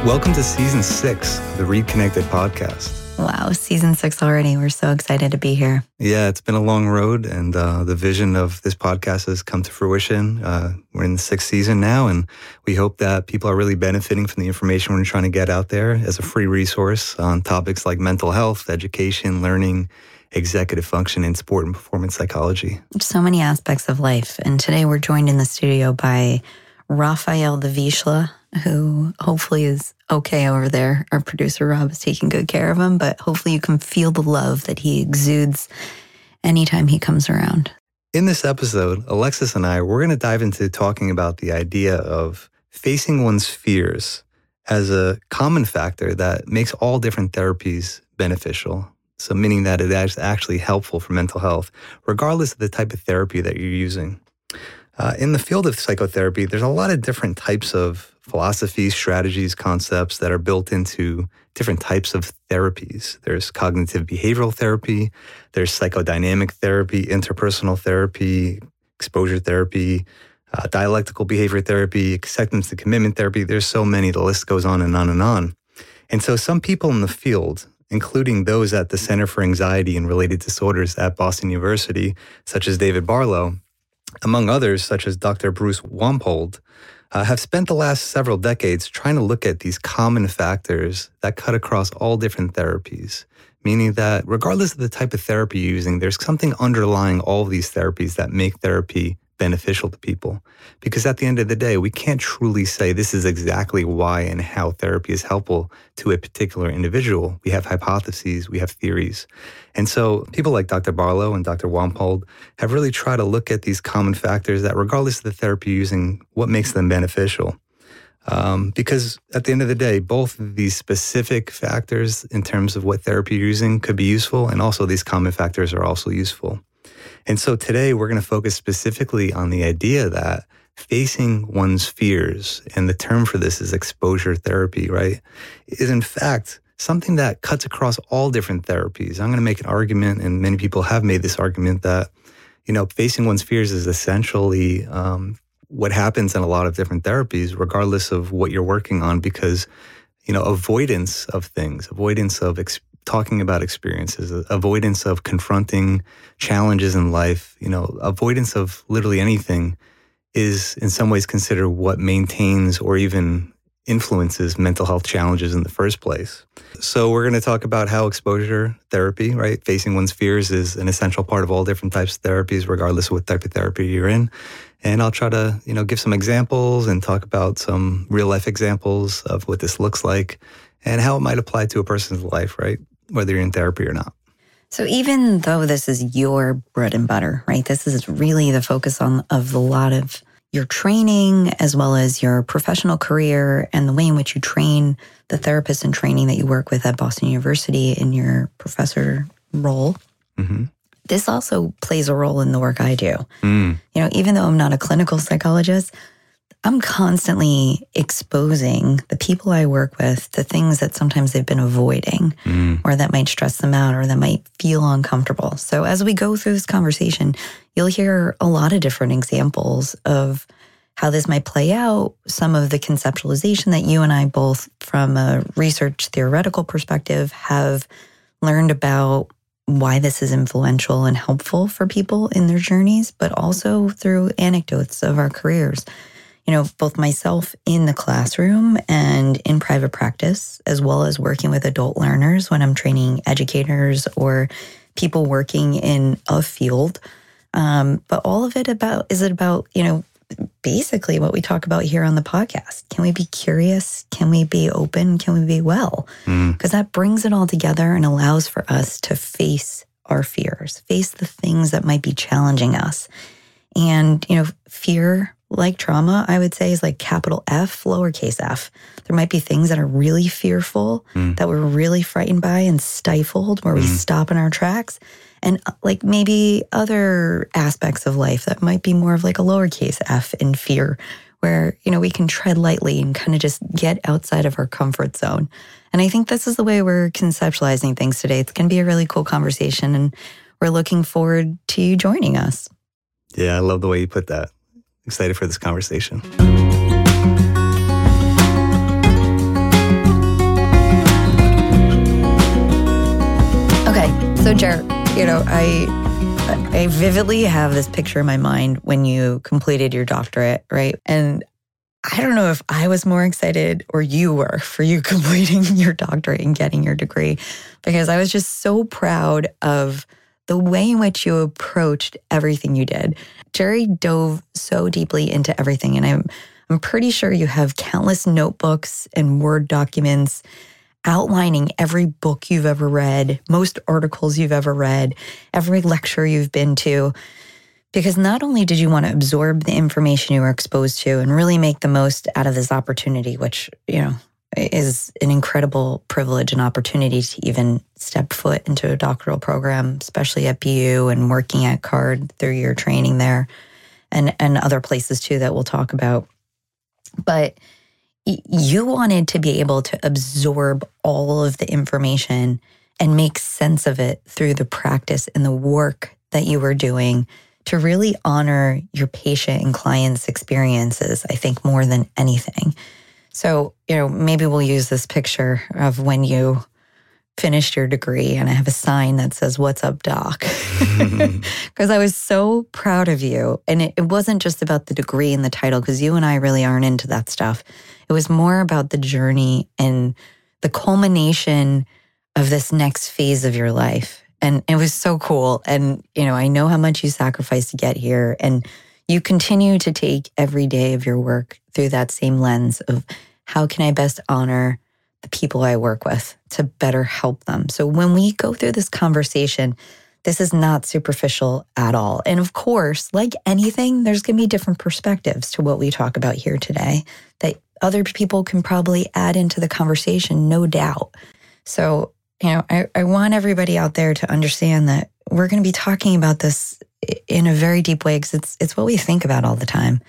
Welcome to Season 6 of the Read Connected podcast. Wow, Season 6 already. We're so excited to be here. Yeah, it's been a long road, and the vision of this podcast has come to fruition. We're in the 6th season now, and we hope that people are really benefiting from the information we're trying to get out there as a free resource on topics like mental health, education, learning, executive function, and sport and performance psychology. So many aspects of life. And today we're joined in the studio by Raphael de Vizsla, who hopefully is okay over there. Our producer, Rob, is taking good care of him, but hopefully you can feel the love that he exudes anytime he comes around. In this episode, Alexis and I, we're going to dive into talking about the idea of facing one's fears as a common factor that makes all different therapies beneficial. So meaning that it is actually helpful for mental health, regardless of the type of therapy that you're using. In the field of psychotherapy, there's a lot of different types of philosophies, strategies, concepts that are built into different types of therapies. There's cognitive behavioral therapy, there's psychodynamic therapy, interpersonal therapy, exposure therapy, dialectical behavior therapy, acceptance to commitment therapy. There's so many, the list goes on and on and on. And so some people in the field, including those at the Center for Anxiety and Related Disorders at Boston University, such as David Barlow, among others, such as Dr. Bruce Wampold, have spent the last several decades trying to look at these common factors that cut across all different therapies, meaning that regardless of the type of therapy you're using, there's something underlying all of these therapies that make therapy beneficial to people. Because at the end of the day, we can't truly say this is exactly why and how therapy is helpful to a particular individual. We have hypotheses, we have theories. And so people like Dr. Barlow and Dr. Wampold have really tried to look at these common factors that regardless of the therapy you're using, what makes them beneficial. Because at the end of the day, both of these specific factors in terms of what therapy you're using could be useful, and also these common factors are also useful. And so today we're going to focus specifically on the idea that facing one's fears, and the term for this is exposure therapy, right, is in fact something that cuts across all different therapies. I'm going to make an argument, and many people have made this argument, that, facing one's fears is essentially what happens in a lot of different therapies, regardless of what you're working on, because, avoidance of things, avoidance of talking about experiences, avoidance of confronting challenges in life, avoidance of literally anything is in some ways considered what maintains or even influences mental health challenges in the first place. So we're going to talk about how exposure therapy, right, facing one's fears, is an essential part of all different types of therapies, regardless of what type of therapy you're in. And I'll try to, give some examples and talk about some real life examples of what this looks like and how it might apply to a person's life, right, whether you're in therapy or not. So even though this is your bread and butter, right, this is really the focus of a lot of your training as well as your professional career and the way in which you train the therapists in training that you work with at Boston University in your professor role. Mm-hmm. This also plays a role in the work I do. Even though I'm not a clinical psychologist, I'm constantly exposing the people I work with to things that sometimes they've been avoiding or that might stress them out or that might feel uncomfortable. So as we go through this conversation, you'll hear a lot of different examples of how this might play out, some of the conceptualization that you and I both, from a research theoretical perspective, have learned about why this is influential and helpful for people in their journeys, but also through anecdotes of our careers. Both myself in the classroom and in private practice, as well as working with adult learners when I'm training educators or people working in a field. But all of it is about, basically what we talk about here on the podcast. Can we be curious? Can we be open? Can we be well? Because that brings it all together and allows for us to face our fears, face the things that might be challenging us. And, fear, like trauma, I would say, is like capital F, lowercase f. There might be things that are really fearful, that we're really frightened by and stifled, where we stop in our tracks. And like maybe other aspects of life that might be more of like a lowercase f in fear, where, we can tread lightly and kind of just get outside of our comfort zone. And I think this is the way we're conceptualizing things today. It's going to be a really cool conversation, and we're looking forward to you joining us. Yeah, I love the way you put that. Excited for this conversation. So, Jared, I vividly have this picture in my mind when you completed your doctorate, right? And I don't know if I was more excited or you were for you completing your doctorate and getting your degree, because I was just so proud of the way in which you approached everything you did. Jerry dove so deeply into everything, and I'm pretty sure you have countless notebooks and Word documents outlining every book you've ever read, most articles you've ever read, every lecture you've been to. Because not only did you want to absorb the information you were exposed to and really make the most out of this opportunity, which, is an incredible privilege and opportunity to even step foot into a doctoral program, especially at BU and working at CARD through your training there and other places too that we'll talk about. But you wanted to be able to absorb all of the information and make sense of it through the practice and the work that you were doing to really honor your patient and clients' experiences, I think, more than anything. So, maybe we'll use this picture of when you finished your degree, and I have a sign that says, "What's up, doc?" Because I was so proud of you. And it wasn't just about the degree and the title, because you and I really aren't into that stuff. It was more about the journey and the culmination of this next phase of your life. And it was so cool. And, I know how much you sacrificed to get here. And you continue to take every day of your work through that same lens of how can I best honor the people I work with to better help them. So when we go through this conversation, this is not superficial at all. And of course, like anything, there's going to be different perspectives to what we talk about here today that other people can probably add into the conversation, no doubt. So, I want everybody out there to understand that we're going to be talking about this in a very deep way because it's what we think about all the time.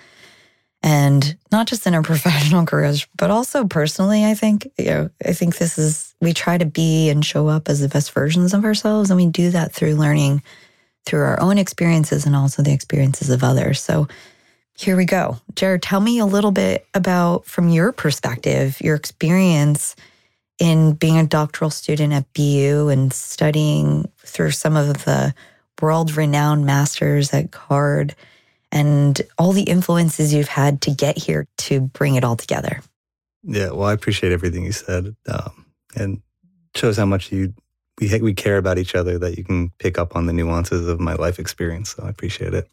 And not just in our professional careers, but also personally, I think, we try to be and show up as the best versions of ourselves. And we do that through learning through our own experiences and also the experiences of others. So here we go. Jared, tell me a little bit about, from your perspective, your experience in being a doctoral student at BU and studying through some of the world-renowned masters at CARD and all the influences you've had to get here to bring it all together. Yeah, well, I appreciate everything you said. And shows how much we care about each other, that you can pick up on the nuances of my life experience. So I appreciate it.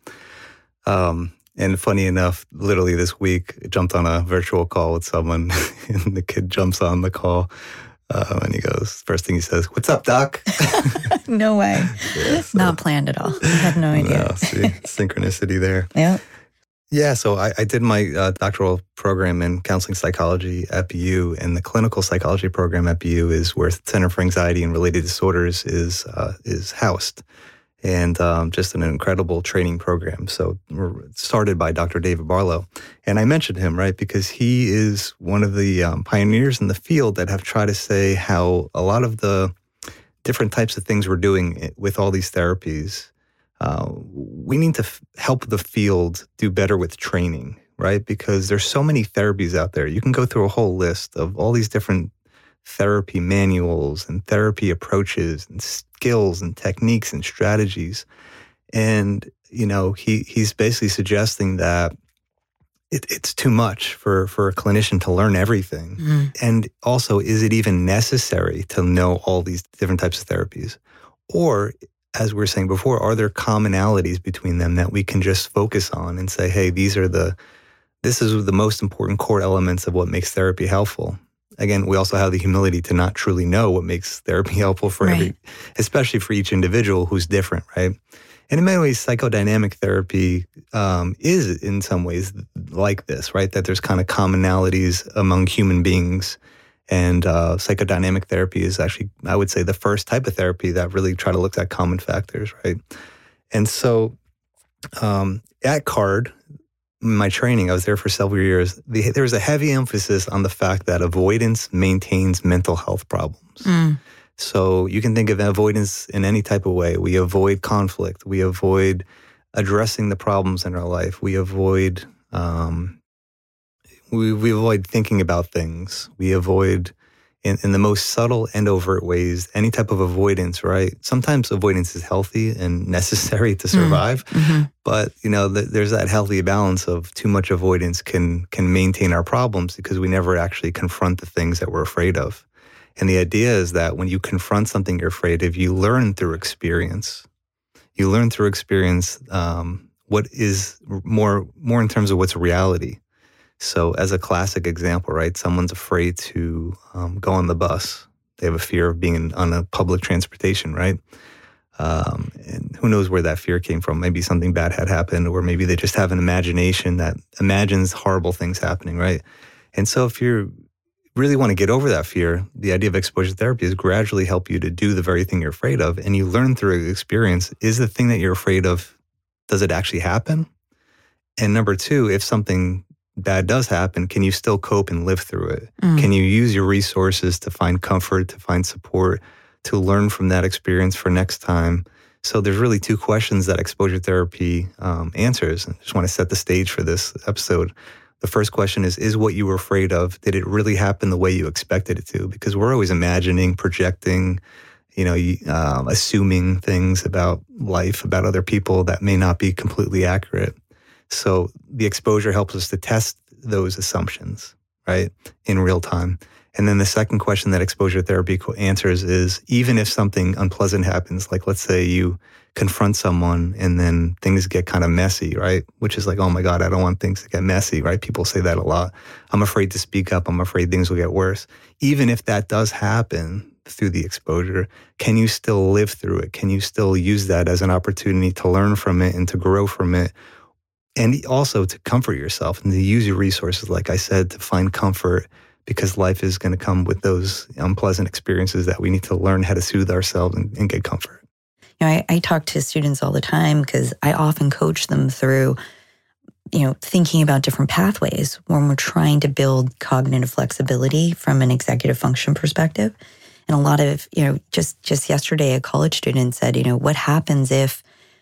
And funny enough, literally this week, I jumped on a virtual call with someone, and the kid jumps on the call, and he goes, first thing he says, "What's up, doc?" No way. Yeah, so, not planned at all. I had no idea. No, see, synchronicity there. Yeah. Yeah, so I did my doctoral program in counseling psychology at BU, and the clinical psychology program at BU is where Center for Anxiety and Related Disorders is housed. And just an incredible training program. So started by Dr. David Barlow. And I mentioned him, right, because he is one of the pioneers in the field that have tried to say how a lot of the different types of things we're doing with all these therapies, we need to help the field do better with training, right? Because there's so many therapies out there. You can go through a whole list of all these different therapy manuals and therapy approaches and skills and techniques and strategies. And, he's basically suggesting that it's too much for a clinician to learn everything. Mm. And also, is it even necessary to know all these different types of therapies? Or, as we were saying before, are there commonalities between them that we can just focus on and say, hey, this is the most important core elements of what makes therapy helpful? Again, we also have the humility to not truly know what makes therapy helpful for especially for each individual who's different, right? And in many ways, psychodynamic therapy is in some ways like this, right? That there's kind of commonalities among human beings. And psychodynamic therapy is actually, I would say, the first type of therapy that really try to look at common factors, right? And so at CARD, my training, I was there for several years, there was a heavy emphasis on the fact that avoidance maintains mental health problems. Mm. So you can think of avoidance in any type of way. We avoid conflict. We avoid addressing the problems in our life. We avoid we avoid thinking about things. We avoid in the most subtle and overt ways, any type of avoidance, right? Sometimes avoidance is healthy and necessary to survive, but there's that healthy balance of too much avoidance can maintain our problems because we never actually confront the things that we're afraid of. And the idea is that when you confront something you're afraid of, you learn through experience. You learn through experience what is more in terms of what's reality. So as a classic example, right, someone's afraid to go on the bus. They have a fear of being on a public transportation, right? And who knows where that fear came from. Maybe something bad had happened, or maybe they just have an imagination that imagines horrible things happening, right? And so if you really want to get over that fear, the idea of exposure therapy is gradually help you to do the very thing you're afraid of. And you learn through experience, is the thing that you're afraid of, does it actually happen? And number two, if something bad does happen, can you still cope and live through it? Can you use your resources to find comfort, to find support, to learn from that experience for next time? So there's really two questions that exposure therapy answers. I just want to set the stage for this episode. The first question is what you were afraid of, did it really happen the way you expected it to? Because we're always imagining, projecting, assuming things about life, about other people that may not be completely accurate. So the exposure helps us to test those assumptions, right, in real time. And then the second question that exposure therapy answers is, even if something unpleasant happens, like let's say you confront someone and then things get kind of messy, right, which is like, oh my God, I don't want things to get messy, right? People say that a lot. I'm afraid to speak up. I'm afraid things will get worse. Even if that does happen through the exposure, can you still live through it? Can you still use that as an opportunity to learn from it and to grow from it? And also to comfort yourself and to use your resources, like I said, to find comfort, because life is going to come with those unpleasant experiences that we need to learn how to soothe ourselves and get comfort. I talk to students all the time because I often coach them through, thinking about different pathways when we're trying to build cognitive flexibility from an executive function perspective. And a lot of, just yesterday, a college student said, what happens if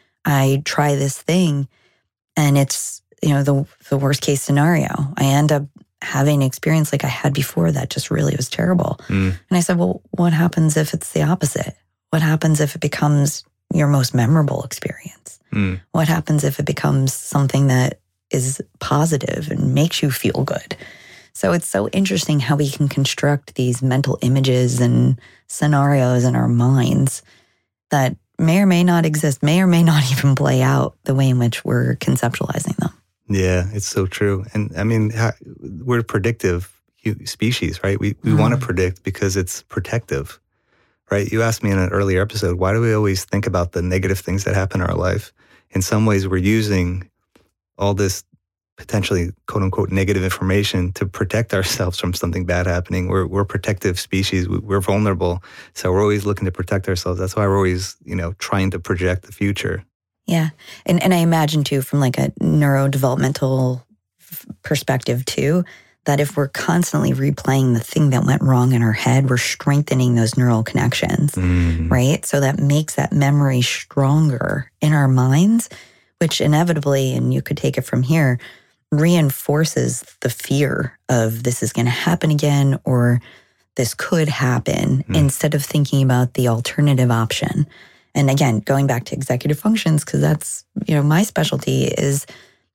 I try this thing and it's, the worst case scenario? I end up having an experience like I had before that just really was terrible. And I said, well, what happens if it's the opposite? What happens if it becomes your most memorable experience? What happens if it becomes something that is positive and makes you feel good? So it's so interesting how we can construct these mental images and scenarios in our minds that may or may not exist, may or may not even play out the way in which we're conceptualizing them. Yeah, it's so true. And I mean, we're a predictive species, right? We want to predict because it's protective, right? You asked me in an earlier episode, why do we always think about the negative things that happen in our life? In some ways, we're using all this potentially quote unquote negative information to protect ourselves from something bad happening. We're a protective species. We're vulnerable. So we're always looking to protect ourselves. That's why we're always, trying to project the future. Yeah. And I imagine too, from like a neurodevelopmental perspective too, that if we're constantly replaying the thing that went wrong in our head, we're strengthening those neural connections, right? So that makes that memory stronger in our minds, which inevitably, and you could take it from here, reinforces the fear of this is going to happen again, or this could happen, instead of thinking about the alternative option. And again, going back to executive functions, because that's, my specialty is,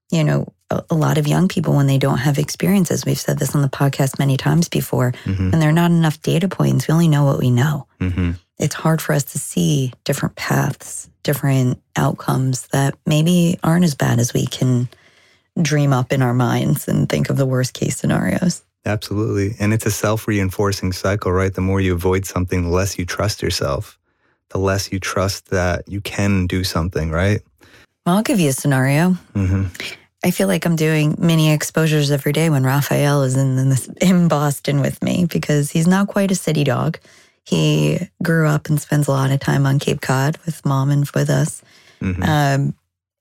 a lot of young people, when they don't have experiences, we've said this on the podcast many times before, and there are not enough data points. We only know what we know. It's hard for us to see different paths, different outcomes that maybe aren't as bad as we can dream up in our minds and think of the worst case scenarios. Absolutely. And it's a self-reinforcing cycle, right? The more you avoid something, the less you trust yourself, the less you trust that you can do something, right? Well, I'll give you a scenario. I feel like I'm doing mini exposures every day when Raphael is in Boston with me, because he's not quite a city dog. He grew up and spends a lot of time on Cape Cod with mom and with us. And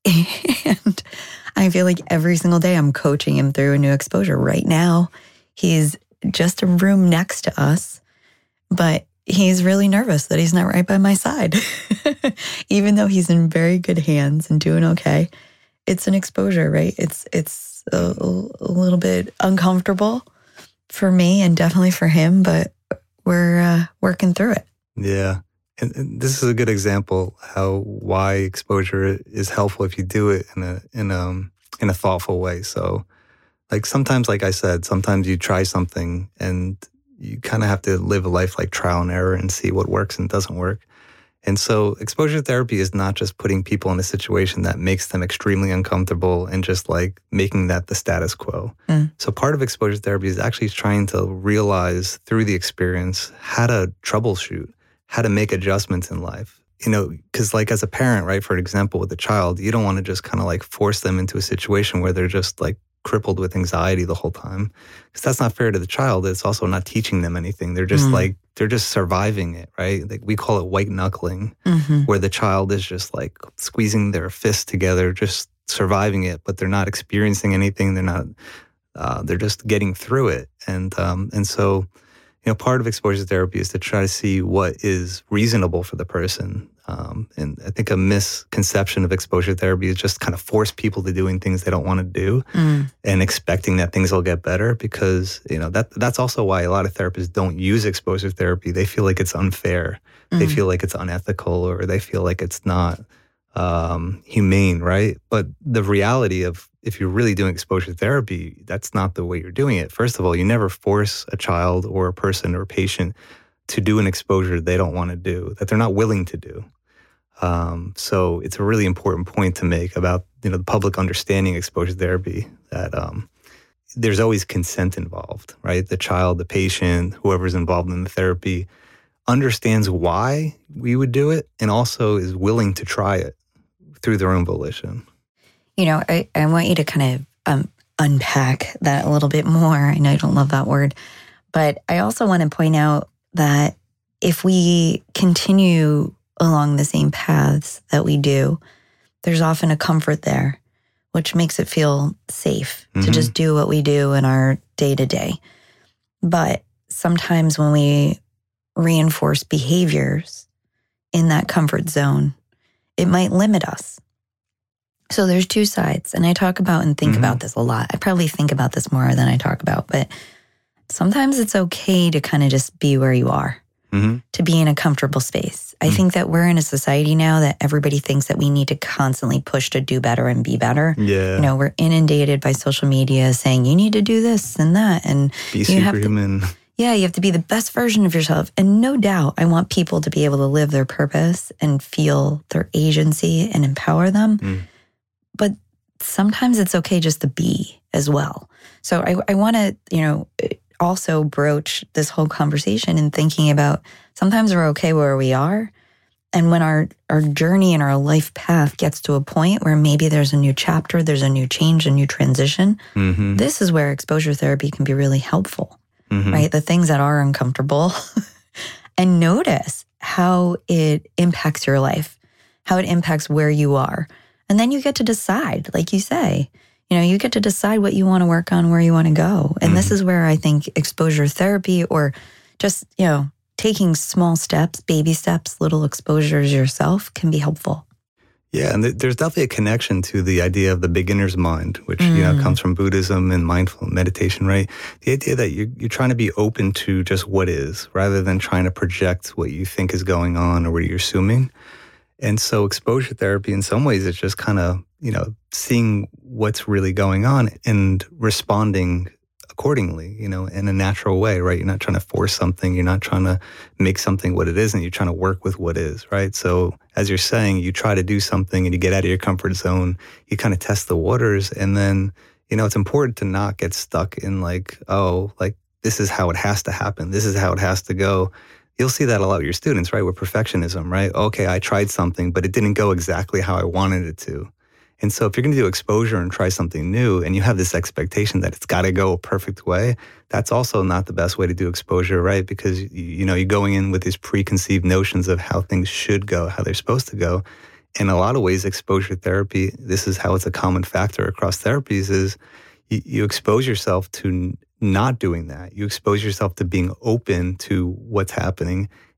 I feel like every single day I'm coaching him through a new exposure. Right now, he's just a room next to us, but he's really nervous that he's not right by my side. Even though he's in very good hands and doing okay, it's an exposure, right? It's a little bit uncomfortable for me and definitely for him, but we're working through it. Yeah. And this is a good example why exposure is helpful if you do it in a thoughtful way. So like sometimes, like I said, sometimes you try something and you kind of have to live a life like trial and error and see what works and doesn't work. And so exposure therapy is not just putting people in a situation that makes them extremely uncomfortable and just like making that the status quo. So part of exposure therapy is actually trying to realize through the experience how to troubleshoot, how to make adjustments in life. You know, because like as a parent, right, for example, with a child, you don't want to just kind of like force them into a situation where they're just like crippled with anxiety the whole time, because that's not fair to the child. It's also not teaching them anything. They're just they're just surviving it, right? Like we call it white knuckling, where the child is just like squeezing their fists together, just surviving it, but they're not experiencing anything. They're just getting through it. And so, you know, part of exposure therapy is to try to see what is reasonable for the person. And I think a misconception of exposure therapy is just kind of force people to doing things they don't want to do and expecting that things will get better, because, you know, that's also why a lot of therapists don't use exposure therapy. They feel like it's unfair. They feel like it's unethical, or they feel like it's not humane, right? But the reality of if you're really doing exposure therapy, that's not the way you're doing it. First of all, you never force a child or a person or a patient to do an exposure they don't want to do, that they're not willing to do. So it's a really important point to make about, you know, the public understanding exposure therapy, that there's always consent involved, right? The child, the patient, whoever's involved in the therapy understands why we would do it and also is willing to try it through their own volition. You know, I want you to kind of unpack that a little bit more. I know you don't love that word, but I also want to point out that if we continue along the same paths that we do, there's often a comfort there, which makes it feel safe to just do what we do in our day-to-day. But sometimes when we reinforce behaviors in that comfort zone, it might limit us. So there's two sides, and I talk about and think about this a lot. I probably think about this more than I talk about, but sometimes it's okay to kind of just be where you are, to be in a comfortable space. I think that we're in a society now that everybody thinks that we need to constantly push to do better and be better. Yeah. You know, we're inundated by social media saying you need to do this and that. And be superhuman. You have to be the best version of yourself. And no doubt, I want people to be able to live their purpose and feel their agency and empower them. But sometimes it's okay just to be as well. So I want to, you know, also broach this whole conversation in thinking about sometimes we're okay where we are. And when our journey and our life path gets to a point where maybe there's a new chapter, there's a new change, a new transition, this is where exposure therapy can be really helpful, right? The things that are uncomfortable and notice how it impacts your life, how it impacts where you are. And then you get to decide, like you say, you know, you get to decide what you want to work on, where you want to go. And this is where I think exposure therapy, or just, you know, taking small steps, baby steps, little exposures yourself, can be helpful. Yeah, and there's definitely a connection to the idea of the beginner's mind, which, you know, comes from Buddhism and mindful meditation, right? The idea that you're trying to be open to just what is, rather than trying to project what you think is going on or what you're assuming. And so exposure therapy in some ways is just kind of, you know, seeing what's really going on and responding accordingly, you know, in a natural way, right? You're not trying to force something. You're not trying to make something what it isn't. You're trying to work with what is, right? So as you're saying, you try to do something and you get out of your comfort zone, you kind of test the waters. And then, you know, it's important to not get stuck in like, oh, like this is how it has to happen. This is how it has to go. You'll see that a lot with your students, right? With perfectionism, right? Okay, I tried something, but it didn't go exactly how I wanted it to. And so if you're going to do exposure and try something new and you have this expectation that it's got to go a perfect way, that's also not the best way to do exposure, right? Because, you know, you're going in with these preconceived notions of how things should go, how they're supposed to go. In a lot of ways, exposure therapy, this is how it's a common factor across therapies, is you expose yourself to not doing that. You expose yourself to being open to what's happening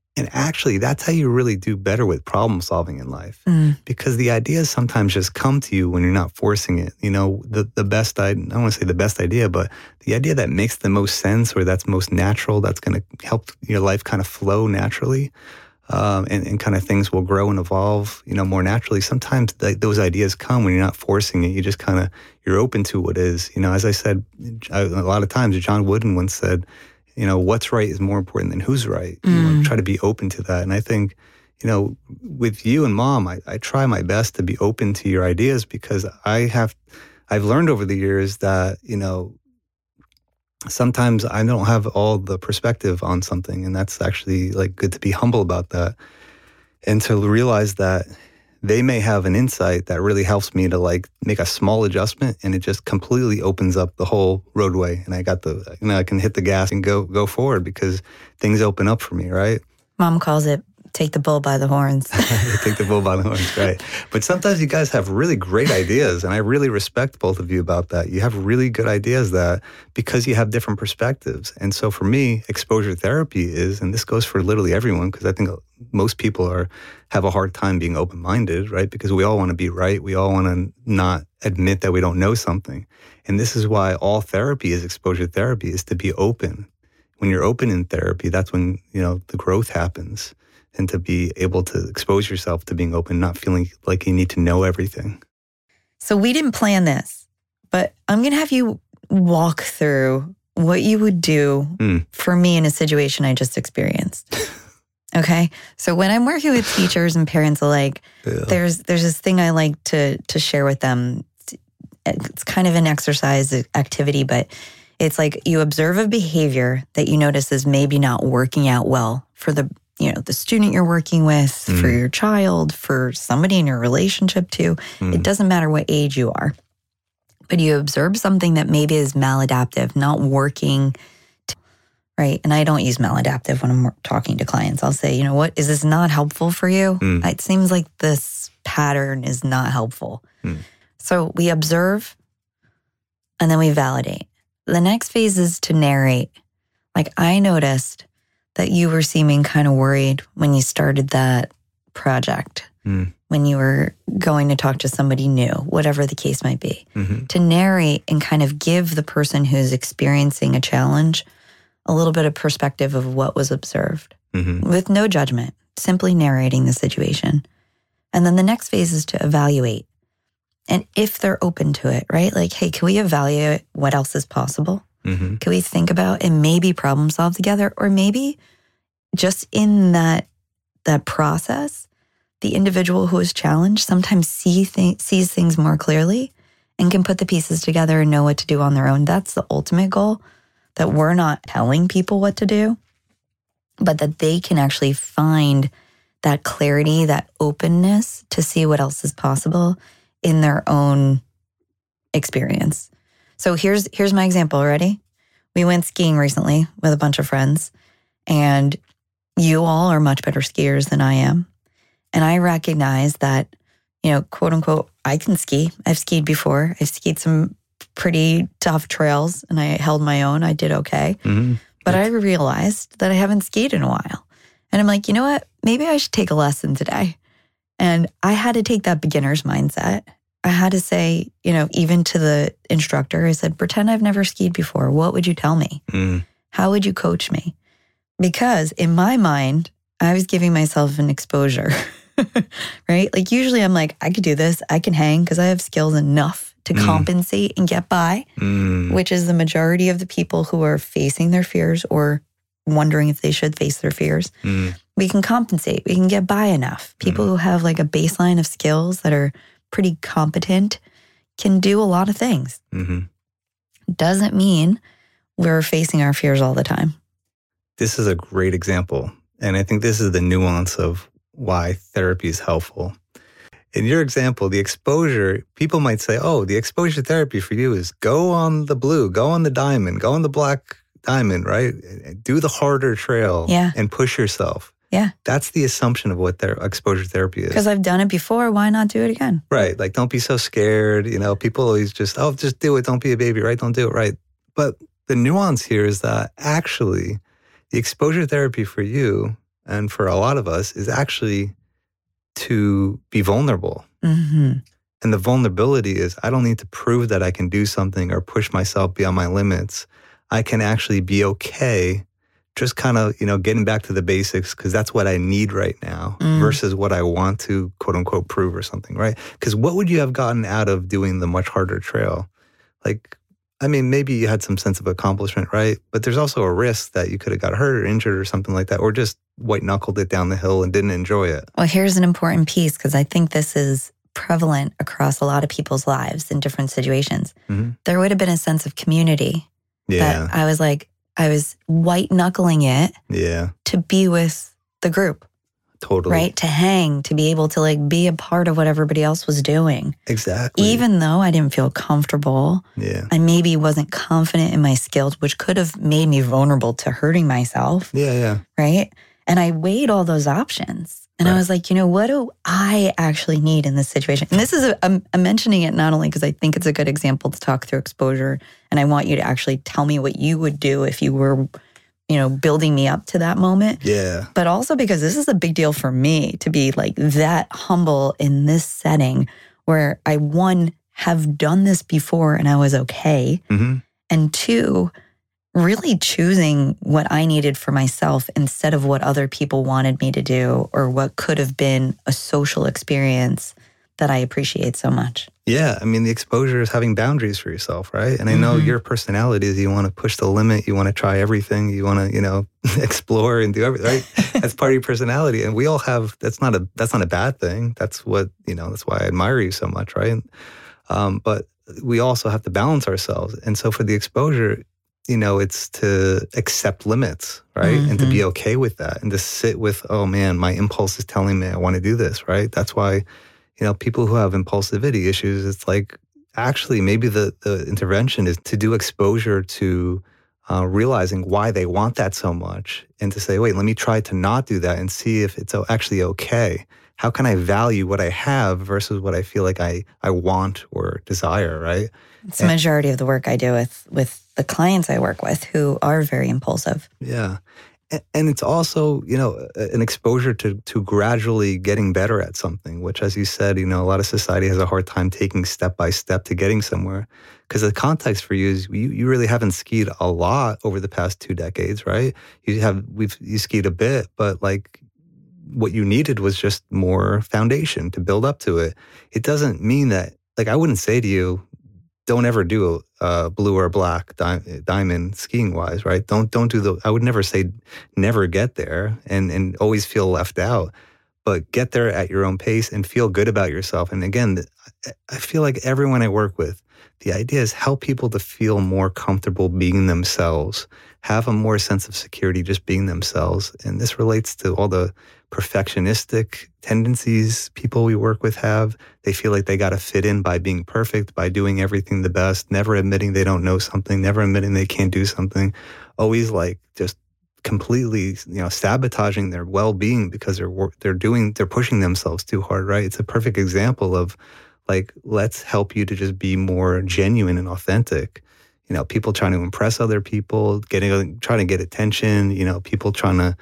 And actually, that's how you really do better with problem solving in life, because the ideas sometimes just come to you when you're not forcing it. You know, the best, I don't want to say the best idea, but the idea that makes the most sense or that's most natural, that's going to help your life kind of flow naturally, and kind of things will grow and evolve, you know, more naturally. Sometimes those ideas come when you're not forcing it. You just kind of, you're open to what is. You know, as I said, a lot of times, John Wooden once said, you know, what's right is more important than who's right. You want to try to be open to that. And I think, you know, with you and Mom, I try my best to be open to your ideas, because I've learned over the years that, you know, sometimes I don't have all the perspective on something. And that's actually like good to be humble about that. And to realize that they may have an insight that really helps me to like make a small adjustment, and it just completely opens up the whole roadway. And I got I can hit the gas and go forward, because things open up for me, right? Mom calls it take the bull by the horns. Take the bull by the horns, right? But sometimes you guys have really great ideas, and I really respect both of you about that. You have really good ideas that because you have different perspectives. And so for me, exposure therapy is, and this goes for literally everyone, because I think most people have a hard time being open-minded, right? Because we all want to be right. We all want to not admit that we don't know something. And this is why all therapy is exposure therapy, is to be open. When you're open in therapy, that's when, you know, the growth happens. And to be able to expose yourself to being open, not feeling like you need to know everything. So we didn't plan this, but I'm going to have you walk through what you would do for me in a situation I just experienced. Okay? So when I'm working with teachers and parents alike, there's this thing I like to share with them. It's kind of an exercise activity, but it's like you observe a behavior that you notice is maybe not working out well for the student you're working with, for your child, for somebody in your relationship to. It doesn't matter what age you are. But you observe something that maybe is maladaptive, not working, right? And I don't use maladaptive when I'm talking to clients. I'll say, you know what, is this not helpful for you? It seems like this pattern is not helpful. So we observe, and then we validate. The next phase is to narrate. Like, I noticed that you were seeming kind of worried when you started that project, when you were going to talk to somebody new, whatever the case might be. To narrate and kind of give the person who's experiencing a challenge a little bit of perspective of what was observed with no judgment, simply narrating the situation. And then the next phase is to evaluate. And if they're open to it, right? Like, hey, can we evaluate what else is possible? Can we think about and maybe problem solve together? Or maybe just in that process, the individual who is challenged sometimes sees things more clearly and can put the pieces together and know what to do on their own. That's the ultimate goal, that we're not telling people what to do, but that they can actually find that clarity, that openness to see what else is possible in their own experience. So here's my example. Ready? We went skiing recently with a bunch of friends, and you all are much better skiers than I am. And I recognize that, you know, quote unquote, I can ski. I've skied before. I've skied some pretty tough trails, and I held my own. I did okay. But I realized that I haven't skied in a while. And I'm like, you know what? Maybe I should take a lesson today. And I had to take that beginner's mindset. I had to say, you know, even to the instructor, I said, pretend I've never skied before. What would you tell me? How would you coach me? Because in my mind, I was giving myself an exposure, right? Like usually I'm like, I could do this. I can hang because I have skills enough to compensate and get by, which is the majority of the people who are facing their fears or wondering if they should face their fears. We can compensate. We can get by enough. People who have like a baseline of skills that are pretty competent can do a lot of things. Doesn't mean we're facing our fears all the time. This is a great example. And I think this is the nuance of why therapy is helpful. In your example, the exposure, people might say, oh, the exposure therapy for you is go on the blue, go on the diamond, go on the black diamond, right? Do the harder trail and push yourself. Yeah. That's the assumption of what their exposure therapy is. Because I've done it before, why not do it again? Right. Like, don't be so scared. You know, people always just do it. Don't be a baby, right? Don't do it, right? But the nuance here is that actually the exposure therapy for you, and for a lot of us, is actually to be vulnerable. Mm-hmm. And the vulnerability is I don't need to prove that I can do something or push myself beyond my limits. I can actually be okay just kind of, getting back to the basics because that's what I need right now versus what I want to, quote unquote, prove or something, right? Because what would you have gotten out of doing the much harder trail? Like, I mean, maybe you had some sense of accomplishment, right? But there's also a risk that you could have got hurt or injured or something like that, or just white-knuckled it down the hill and didn't enjoy it. Well, here's an important piece because I think this is prevalent across a lot of people's lives in different situations. Mm-hmm. There would have been a sense of community that I was white knuckling it to be with the group. Totally. Right? To hang, to be able to like be a part of what everybody else was doing. Exactly. Even though I didn't feel comfortable. Yeah. I maybe wasn't confident in my skills, which could have made me vulnerable to hurting myself. Yeah. Right? And I weighed all those options. And I was like, what do I actually need in this situation? And this is, I'm mentioning it not only because I think it's a good example to talk through exposure. And I want you to actually tell me what you would do if you were, building me up to that moment. Yeah. But also because this is a big deal for me to be like that humble in this setting where I, one, have done this before and I was okay. Mm-hmm. And two, really choosing what I needed for myself instead of what other people wanted me to do or what could have been a social experience that I appreciate so much. Yeah. I mean, the exposure is having boundaries for yourself, right? And I know your personality is you want to push the limit. You want to try everything. You want to, explore and do everything, right? That's part of your personality. And we all have, that's not a bad thing. That's what, that's why I admire you so much, right? But we also have to balance ourselves. And so for the exposure, it's to accept limits, right? And to be okay with that and to sit with, oh man, my impulse is telling me I want to do this, right? That's why, people who have impulsivity issues, it's like actually maybe the intervention is to do exposure to realizing why they want that so much and to say, wait, let me try to not do that and see if it's actually okay. How can I value what I have versus what I feel like I want or desire, right? It's the majority of the work I do with the clients I work with who are very impulsive. Yeah. And it's also, an exposure to gradually getting better at something, which, as you said, a lot of society has a hard time taking step by step to getting somewhere. Because the context for you is you really haven't skied a lot over the past 2 decades, right? You skied a bit, but like what you needed was just more foundation to build up to it. It doesn't mean that, like, I wouldn't say to you, don't ever do a blue or black diamond skiing wise, right? Don't do I would never say never get there and always feel left out, but get there at your own pace and feel good about yourself. And again, I feel like everyone I work with, the idea is help people to feel more comfortable being themselves, have a more sense of security just being themselves. And this relates to all the perfectionistic tendencies people we work with have. They feel like they got to fit in by being perfect, by doing everything the best, never admitting they don't know something, never admitting they can't do something, always like just completely, sabotaging their well-being because they're pushing themselves too hard, right? It's a perfect example of like, let's help you to just be more genuine and authentic. People trying to impress other people, trying to get attention, people trying to,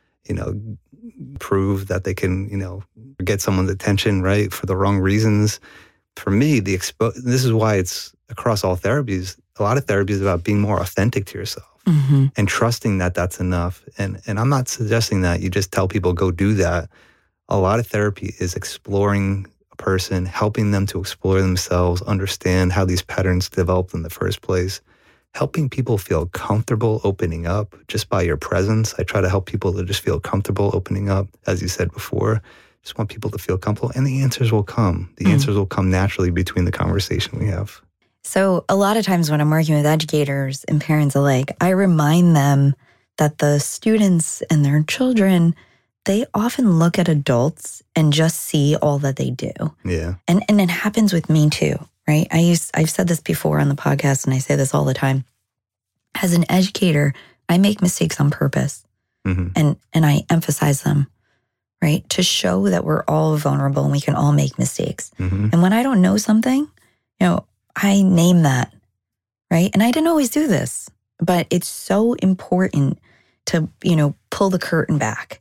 prove that they can, get someone's attention, right, for the wrong reasons. For me, this is why it's across all therapies. A lot of therapy is about being more authentic to yourself and trusting that that's enough. And I'm not suggesting that you just tell people, go do that. A lot of therapy is exploring a person, helping them to explore themselves, understand how these patterns developed in the first place, helping people feel comfortable opening up just by your presence. I try to help people to just feel comfortable opening up, as you said before. Just want people to feel comfortable, and the answers will come. The answers will come naturally between the conversation we have. So a lot of times when I'm working with educators and parents alike, I remind them that the students and their children, they often look at adults and just see all that they do. Yeah. And it happens with me too. Right? I've said this before on the podcast, and I say this all the time. As an educator, I make mistakes on purpose, and I emphasize them, right? To show that we're all vulnerable and we can all make mistakes. And when I don't know something, I name that, right? And I didn't always do this, but it's so important to, pull the curtain back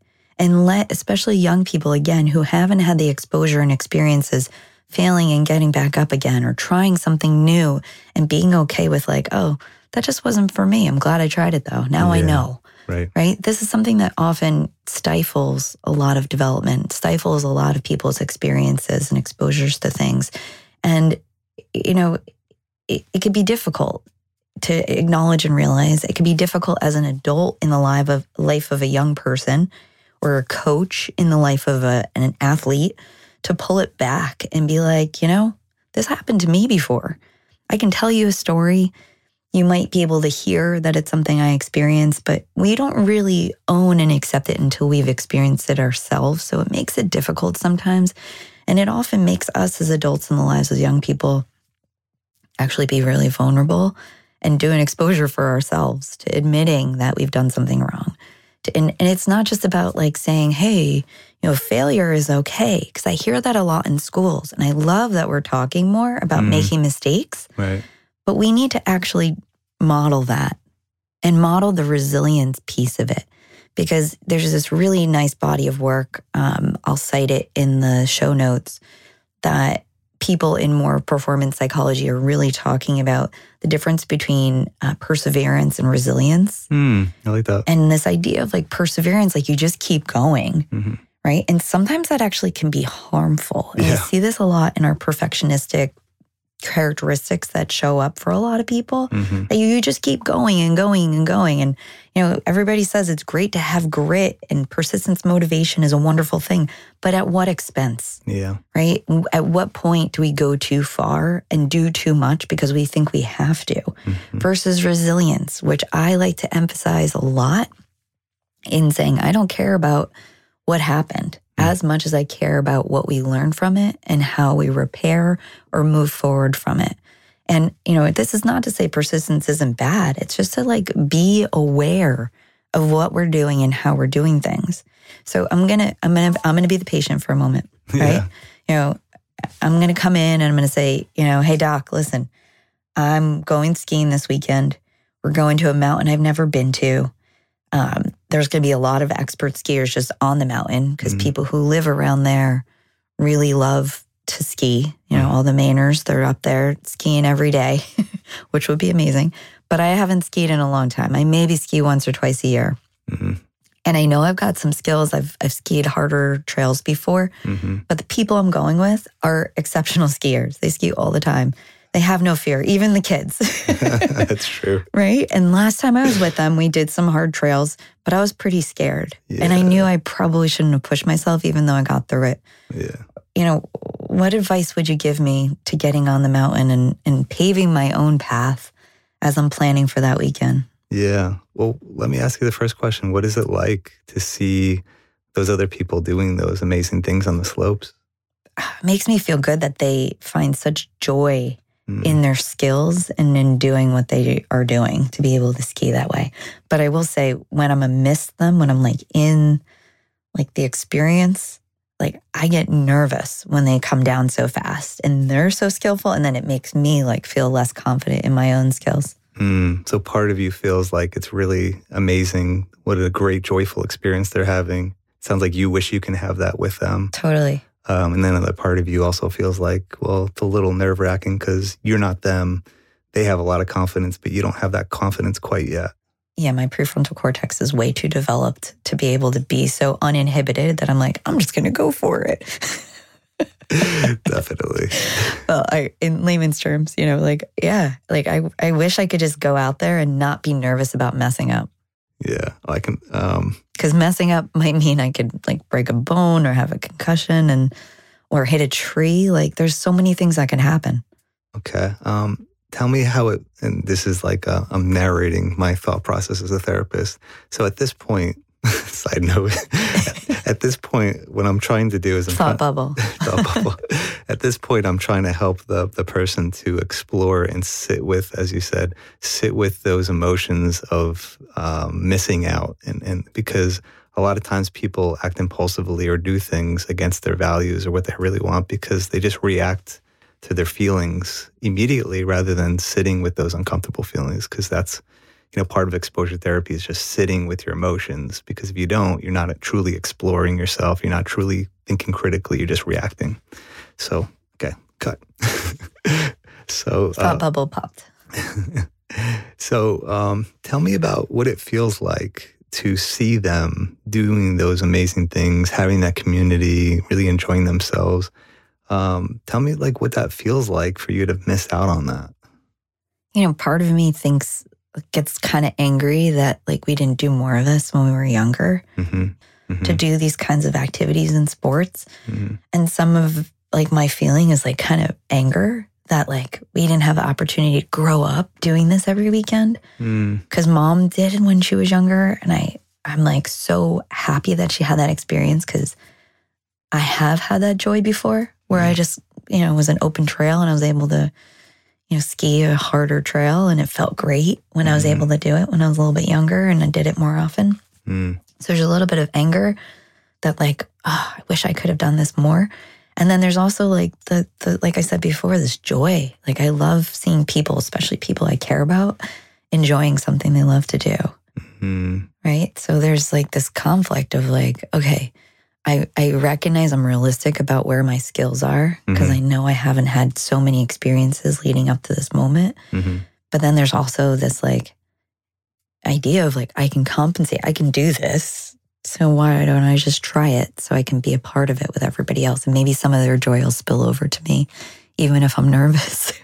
and let especially young people, again, who haven't had the exposure and experiences failing and getting back up again or trying something new and being okay with like, oh, that just wasn't for me. I'm glad I tried it though. Now I know. Right? This is something that often stifles a lot of development, stifles a lot of people's experiences and exposures to things. And, you know, it could be difficult to acknowledge and realize. It could be difficult as an adult in the life of a young person or a coach in the life of an athlete to pull it back and be like, you know, this happened to me before. I can tell you a story. You might be able to hear that it's something I experienced, but we don't really own and accept it until we've experienced it ourselves. So it makes it difficult sometimes. And it often makes us as adults in the lives of young people actually be really vulnerable and do an exposure for ourselves to admitting that we've done something wrong. And it's not just about like saying, hey, you know, failure is okay. Because I hear that a lot in schools. And I love that we're talking more about making mistakes. Right. But we need to actually model that and model the resilience piece of it. Because there's this really nice body of work, I'll cite it in the show notes, that people in more performance psychology are really talking about the difference between perseverance and resilience. I like that. And this idea of like perseverance, like you just keep going, right? And sometimes that actually can be harmful. And I see this a lot in our perfectionistic characteristics that show up for a lot of people. That you just keep going and going and going. And, you know, everybody says it's great to have grit and persistence. Motivation is a wonderful thing, but at what expense? Yeah. Right? At what point do we go too far and do too much because we think we have to? Versus resilience, which I like to emphasize a lot in saying, I don't care about what happened as much as I care about what we learn from it and how we repair or move forward from it. And, you know, this is not to say persistence isn't bad. It's just to like be aware of what we're doing and how we're doing things. So I'm gonna be the patient for a moment, right? You know, I'm gonna come in and I'm gonna say, you know, hey doc, listen, I'm going skiing this weekend. We're going to a mountain I've never been to. There's going to be a lot of expert skiers just on the mountain because people who live around there really love to ski. You know, all the Mainers, they're up there skiing every day, which would be amazing. But I haven't skied in a long time. I maybe ski once or twice a year. And I know I've got some skills. I've skied harder trails before, but the people I'm going with are exceptional skiers. They ski all the time. They have no fear, even the kids. That's true. Right? And last time I was with them, we did some hard trails, but I was pretty scared. And I knew I probably shouldn't have pushed myself, even though I got through it. You know, what advice would you give me to getting on the mountain and paving my own path as I'm planning for that weekend? Yeah. Well, let me ask you the first question. What is it like to see those other people doing those amazing things on the slopes? It makes me feel good that they find such joy in their skills and in doing what they are doing to be able to ski that way. But I will say, when I'm amidst them, when I'm like in like the experience, like I get nervous when they come down so fast and they're so skillful. And then it makes me like feel less confident in my own skills. So part of you feels like it's really amazing. What a great, joyful experience they're having. Sounds like you wish you can have that with them. Totally. And then another part of you also feels like, well, it's a little nerve-wracking because you're not them. They have a lot of confidence, but you don't have that confidence quite yet. Yeah, my prefrontal cortex is way too developed to be able to be so uninhibited that I'm like, I'm just going to go for it. Definitely. Well, in layman's terms, you know, like, yeah, like I wish I could just go out there and not be nervous about messing up. Yeah, I can. Because messing up might mean I could like break a bone or have a concussion or hit a tree. Like there's so many things that can happen. Okay. Tell me how it, and this is like I'm narrating my thought process as a therapist. So at this point, side note, at this point, what I'm trying to do is thought bubble. At this point, I'm trying to help the person to explore and sit with, as you said, sit with those emotions of missing out. And because a lot of times people act impulsively or do things against their values or what they really want because they just react to their feelings immediately rather than sitting with those uncomfortable feelings, because that's, part of exposure therapy is just sitting with your emotions, because if you don't, you're not truly exploring yourself. You're not truly thinking critically. You're just reacting. So, okay, cut. So thought bubble popped. So tell me about what it feels like to see them doing those amazing things, having that community, really enjoying themselves. Tell me like what that feels like for you to miss out on that. Part of me gets kind of angry that like we didn't do more of this when we were younger, to do these kinds of activities and sports. And some of like my feeling is like kind of anger that like we didn't have the opportunity to grow up doing this every weekend, because mom did when she was younger. And I'm like so happy that she had that experience, because I have had that joy before where I just, was an open trail and I was able to, ski a harder trail, and it felt great when I was able to do it when I was a little bit younger and I did it more often. So there's a little bit of anger that like, I wish I could have done this more. And then there's also like the like I said before, this joy. Like I love seeing people, especially people I care about, enjoying something they love to do. Right? So there's like this conflict of like, okay, I recognize I'm realistic about where my skills are, because I know I haven't had so many experiences leading up to this moment. But then there's also this like idea of like, I can compensate, I can do this. So why don't I just try it so I can be a part of it with everybody else? And maybe some of their joy will spill over to me, even if I'm nervous.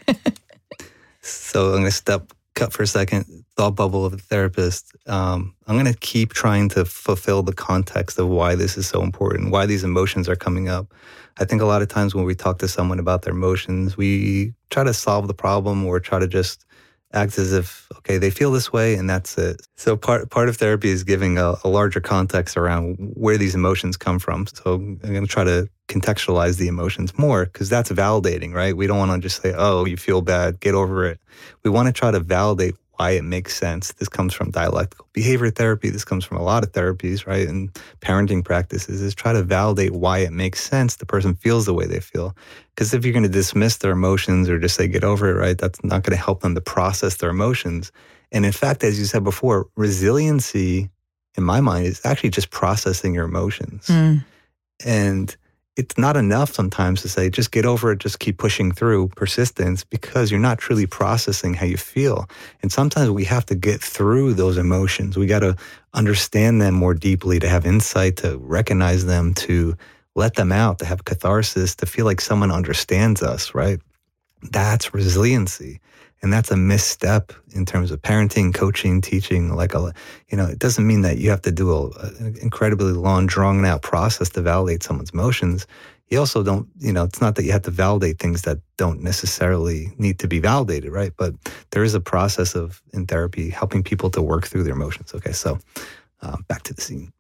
So I'm going to cut for a second, thought bubble of the therapist. I'm going to keep trying to fulfill the context of why this is so important, why these emotions are coming up. I think a lot of times when we talk to someone about their emotions, we try to solve the problem or try to just act as if, okay, they feel this way and that's it. So part of therapy is giving a larger context around where these emotions come from. So I'm going to try to contextualize the emotions more, because that's validating, right? We don't want to just say, oh, you feel bad, get over it. We want to try to validate why it makes sense. This comes from dialectical behavior therapy. This comes from a lot of therapies, right? And parenting practices is try to validate why it makes sense the person feels the way they feel. Because if you're going to dismiss their emotions or just say, get over it, right? That's not going to help them to process their emotions. And in fact, as you said before, resiliency, in my mind, is actually just processing your emotions. And it's not enough sometimes to say, just get over it, just keep pushing through, persistence, because you're not truly processing how you feel. And sometimes we have to get through those emotions. We got to understand them more deeply, to have insight, to recognize them, to let them out, to have catharsis, to feel like someone understands us, right? That's resiliency. And that's a misstep in terms of parenting, coaching, teaching. It doesn't mean that you have to do an incredibly long, drawn-out process to validate someone's emotions. You also don't, it's not that you have to validate things that don't necessarily need to be validated, right? But there is a process in therapy helping people to work through their emotions. Okay, so back to the scene.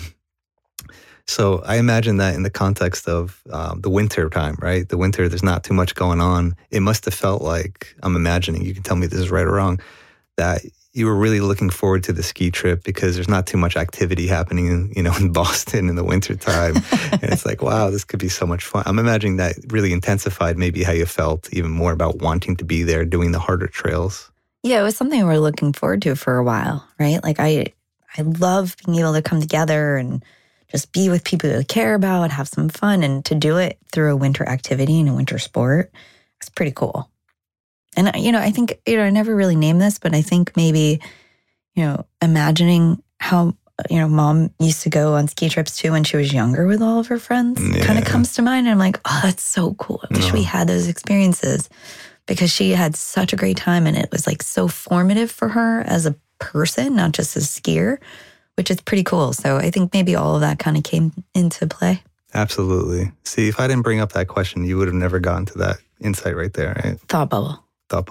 So I imagine that in the context of the winter time, right? The winter, there's not too much going on. It must have felt like, I'm imagining, you can tell me if this is right or wrong, that you were really looking forward to the ski trip because there's not too much activity happening, in Boston in the wintertime. And it's like, wow, this could be so much fun. I'm imagining that really intensified maybe how you felt even more about wanting to be there, doing the harder trails. Yeah, it was something we were looking forward to for a while, right? Like I love being able to come together and just be with people you care about, have some fun, and to do it through a winter activity and a winter sport, it's pretty cool. And, I think, I never really named this, but I think maybe, imagining how, mom used to go on ski trips too when she was younger with all of her friends kind of comes to mind. And I'm like, oh, that's so cool. I wish we had those experiences, because she had such a great time and it was like so formative for her as a person, not just as a skier, which is pretty cool. So I think maybe all of that kind of came into play. Absolutely. See, if I didn't bring up that question, you would have never gotten to that insight right there, right? Thought bubble.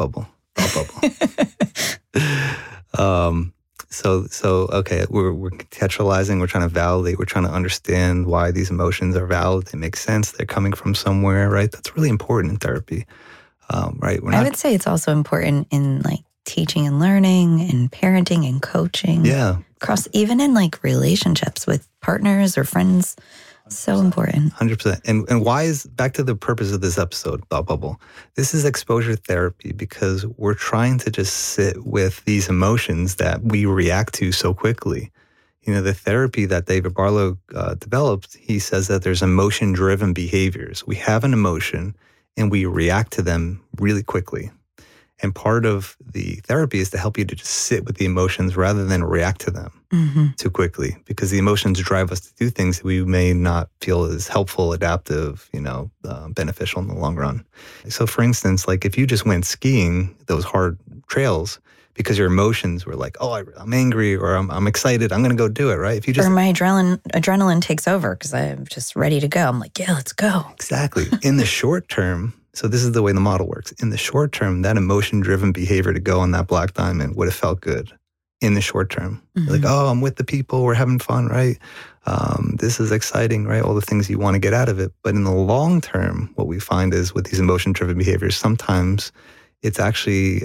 So okay, we're contextualizing, we're trying to validate, we're trying to understand why these emotions are valid, they make sense, they're coming from somewhere, right? That's really important in therapy, right? I would say it's also important in like teaching and learning and parenting and coaching. Yeah. Even in like relationships with partners or friends So important. 100%. And why is, back to the purpose of this episode, Thought Bubble, this is exposure therapy because we're trying to just sit with these emotions that we react to so quickly. You know, the therapy that David Barlow developed, he says that there's emotion-driven behaviors. We have an emotion and we react to them really quickly. And part of the therapy is to help you to just sit with the emotions rather than react to them too quickly, because the emotions drive us to do things that we may not feel as helpful, adaptive, beneficial in the long run. So for instance, like if you just went skiing those hard trails because your emotions were like, oh, I'm angry or I'm excited, I'm going to go do it, right? If you just, or my adrenaline takes over because I'm just ready to go. I'm like, yeah, let's go. Exactly. In the short term, so this is the way the model works. In the short term, that emotion-driven behavior to go on that black diamond would have felt good in the short term. You're like, oh, I'm with the people, we're having fun, right? This is exciting, right? All the things you want to get out of it. But in the long term, what we find is with these emotion-driven behaviors, sometimes it's actually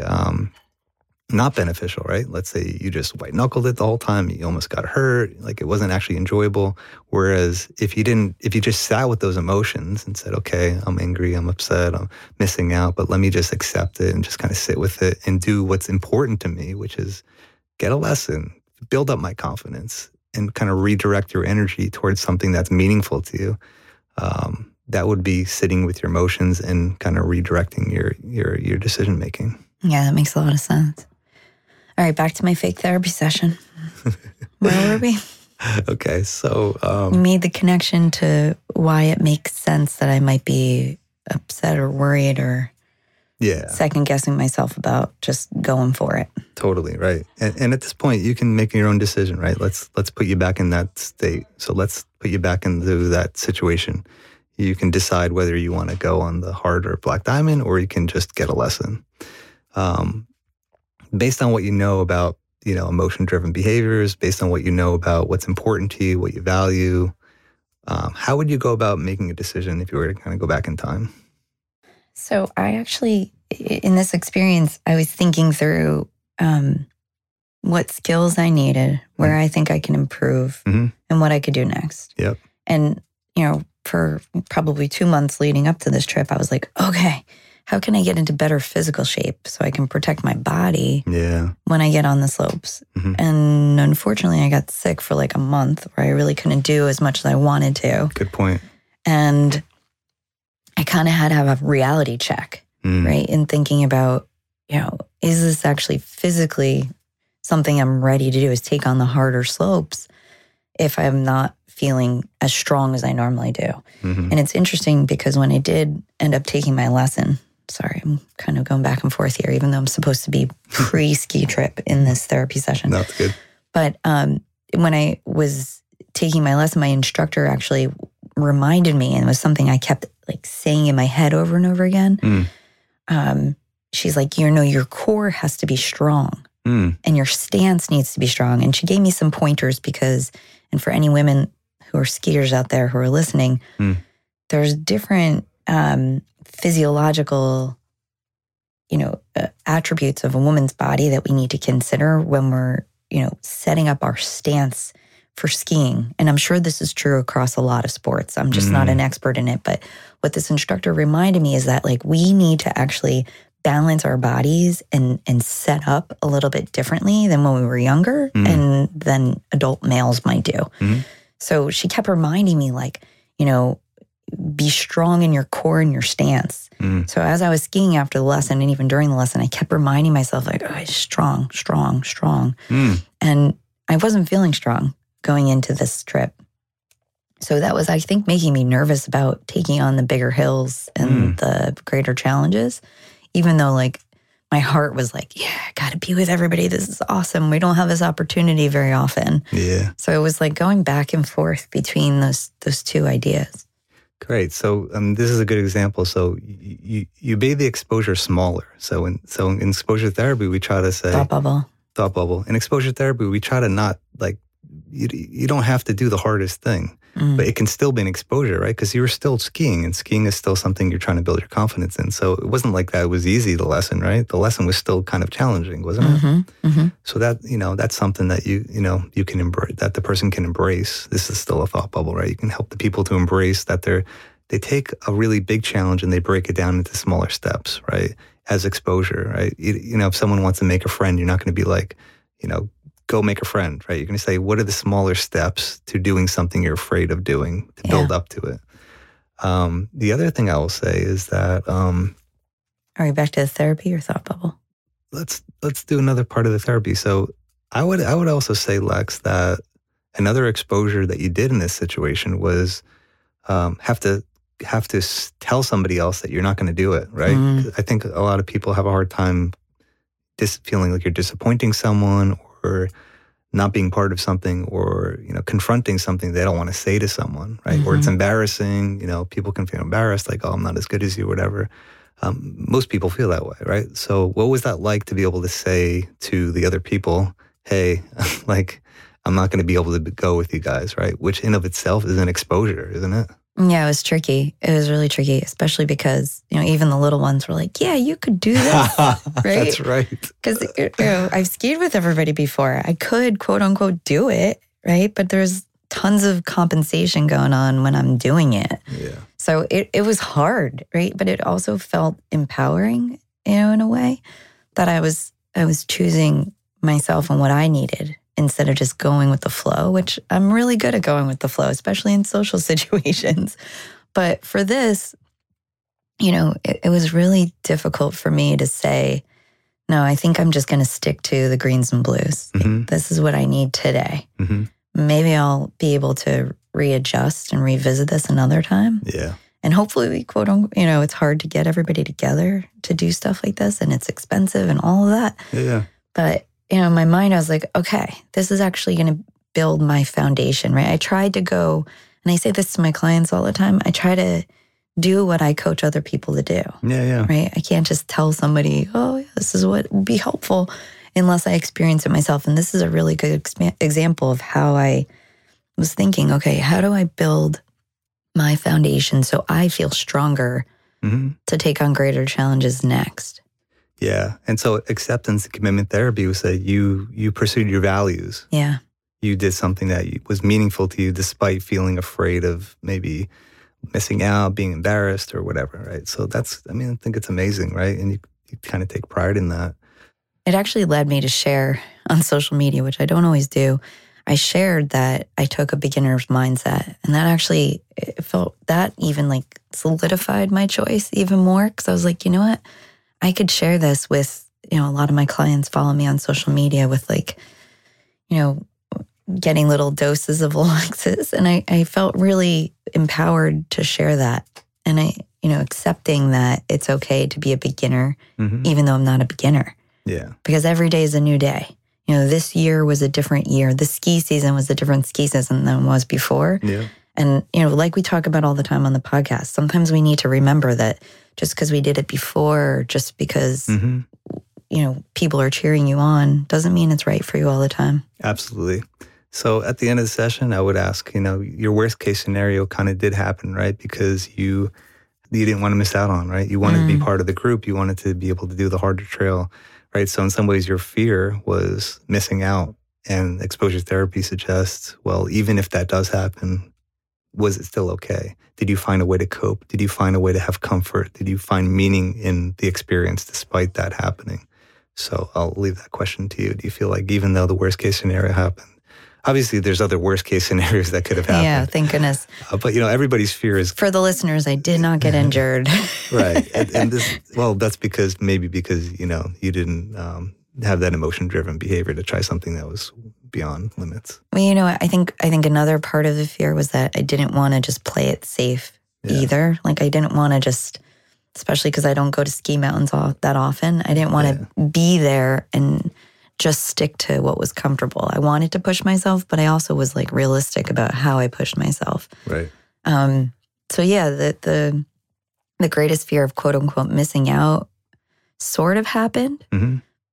not beneficial, right? Let's say you just white-knuckled it the whole time, you almost got hurt, like it wasn't actually enjoyable. Whereas if you just sat with those emotions and said, okay, I'm angry, I'm upset, I'm missing out, but let me just accept it and just kind of sit with it and do what's important to me, which is get a lesson, build up my confidence, and kind of redirect your energy towards something that's meaningful to you. That would be sitting with your emotions and kind of redirecting your decision making. Yeah, that makes a lot of sense. All right, back to my fake therapy session. Where were we? Okay, so you made the connection to why it makes sense that I might be upset or worried or second guessing myself about just going for it. Totally, right. And at this point, you can make your own decision, right? Let's put you back in that state. So let's put you back into that situation. You can decide whether you want to go on the hard or black diamond, or you can just get a lesson. Based on what you know about, emotion-driven behaviors, based on what you know about what's important to you, what you value, how would you go about making a decision if you were to kind of go back in time? So I actually, in this experience, I was thinking through what skills I needed, where I think I can improve, and what I could do next. Yep. And, for probably 2 months leading up to this trip, I was like, okay, how can I get into better physical shape so I can protect my body when I get on the slopes? And unfortunately, I got sick for like a month where I really couldn't do as much as I wanted to. Good point. And I kind of had to have a reality check, right? In thinking about, is this actually physically something I'm ready to do, is take on the harder slopes if I'm not feeling as strong as I normally do. And it's interesting because when I did end up taking my lesson, sorry, I'm kind of going back and forth here, even though I'm supposed to be pre-ski trip in this therapy session. That's good. But when I was taking my lesson, my instructor actually reminded me, and it was something I kept like saying in my head over and over again. She's like, your core has to be strong and your stance needs to be strong. And she gave me some pointers because, and for any women who are skiers out there who are listening, there's different physiological, attributes of a woman's body that we need to consider when we're, setting up our stance for skiing. And I'm sure this is true across a lot of sports. I'm just not an expert in it. But what this instructor reminded me is that like we need to actually balance our bodies and set up a little bit differently than when we were younger and than adult males might do. So she kept reminding me like, be strong in your core and your stance. So as I was skiing after the lesson and even during the lesson, I kept reminding myself like, oh, strong, strong, strong. And I wasn't feeling strong going into this trip. So that was, I think, making me nervous about taking on the bigger hills and the greater challenges, even though like my heart was like, yeah, I got to be with everybody. This is awesome. We don't have this opportunity very often. Yeah. So it was like going back and forth between those two ideas. Great. So this is a good example. So you made the exposure smaller. So in exposure therapy, we try to say Thought bubble. In exposure therapy, we try to not like you don't have to do the hardest thing. But it can still be an exposure, right? Because you were still skiing, and skiing is still something you're trying to build your confidence in. So it wasn't like that was easy, the lesson, right? The lesson was still kind of challenging, wasn't it? So that, that's something that you can embrace, that the person can embrace. This is still a thought bubble, right? You can help the people to embrace that they take a really big challenge and they break it down into smaller steps, right? As exposure, right? If someone wants to make a friend, you're not going to be like, go make a friend, right? You're going to say, what are the smaller steps to doing something you're afraid of doing to build up to it? The other thing I will say is that... Are we back to the therapy or thought bubble? Let's do another part of the therapy. So I would also say, Lex, that another exposure that you did in this situation was have to tell somebody else that you're not going to do it, right? I think a lot of people have a hard time feeling like you're disappointing someone, or not being part of something, or confronting something they don't want to say to someone, right? Or it's embarrassing. People can feel embarrassed, like, oh, I'm not as good as you, whatever. Most people feel that way, right? So what was that like to be able to say to the other people, hey, like, I'm not going to be able to go with you guys, right? Which in of itself is an exposure, isn't it? Yeah, it was tricky. It was really tricky, especially because, even the little ones were like, yeah, you could do this, right? That's right. Because, I've skied with everybody before. I could, quote unquote, do it, right? But there's tons of compensation going on when I'm doing it. Yeah. So it was hard, right? But it also felt empowering, in a way that I was choosing myself and what I needed, instead of just going with the flow, which I'm really good at going with the flow, especially in social situations. But for this, it was really difficult for me to say, no, I think I'm just going to stick to the greens and blues. This is what I need today. Maybe I'll be able to readjust and revisit this another time. Yeah. And hopefully we quote unquote, it's hard to get everybody together to do stuff like this, and it's expensive and all of that. Yeah. But in my mind, I was like, okay, this is actually going to build my foundation, right? I tried to go, and I say this to my clients all the time, I try to do what I coach other people to do. Yeah. Right? I can't just tell somebody, oh, yeah, this is what would be helpful, unless I experience it myself. And this is a really good example of how I was thinking, okay, how do I build my foundation so I feel stronger to take on greater challenges next? Yeah. And so acceptance and commitment therapy was that you pursued your values. Yeah. You did something that was meaningful to you despite feeling afraid of maybe missing out, being embarrassed or whatever, right? So I think it's amazing, right? And you kind of take pride in that. It actually led me to share on social media, which I don't always do. I shared that I took a beginner's mindset, and that actually felt that even like solidified my choice even more, because I was like, you know what? I could share this with, a lot of my clients follow me on social media with getting little doses of Alexis. And I felt really empowered to share that. And accepting that it's okay to be a beginner, even though I'm not a beginner. Yeah. Because every day is a new day. This year was a different year. The ski season was a different ski season than it was before. Yeah. And, like we talk about all the time on the podcast, sometimes we need to remember that just because we did it before, just because, people are cheering you on, doesn't mean it's right for you all the time. Absolutely. So at the end of the session, I would ask, your worst case scenario kind of did happen, right? Because you didn't want to miss out on, right? You wanted to be part of the group. You wanted to be able to do the harder trail, right? So in some ways, your fear was missing out. And exposure therapy suggests, well, even if that does happen, was it still okay? Did you find a way to cope? Did you find a way to have comfort? Did you find meaning in the experience despite that happening? So I'll leave that question to you. Do you feel like even though the worst case scenario happened, obviously there's other worst case scenarios that could have happened. Yeah, thank goodness. But everybody's fear is... For the listeners, I did not get injured. Right. And this, that's because you didn't have that emotion-driven behavior to try something that was beyond limits. Well, I think another part of the fear was that I didn't want to just play it safe either. Like I didn't want to just, especially because I don't go to ski mountains that often, I didn't want to be there and just stick to what was comfortable. I wanted to push myself, but I also was like realistic about how I pushed myself. Right. So yeah, the greatest fear of quote unquote missing out sort of happened.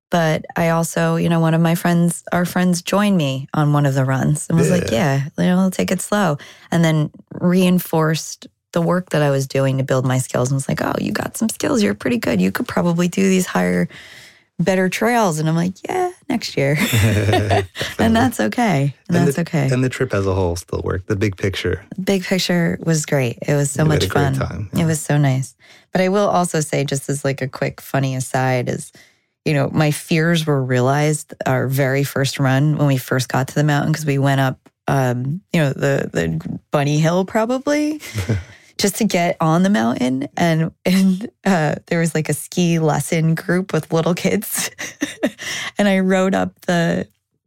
But I also, one of our friends joined me on one of the runs and was like, I'll take it slow. And then reinforced the work that I was doing to build my skills and was like, oh, you got some skills. You're pretty good. You could probably do these better trails. And I'm like, yeah, next year. And that's okay. And the trip as a whole still worked. The big picture. The big picture was great. It was so much fun. Time. It was so nice. But I will also say, just as like a quick funny aside, is, my fears were realized our very first run when we first got to the mountain, because we went up, the bunny hill probably. Just to get on the mountain, and there was like a ski lesson group with little kids, and I rode up the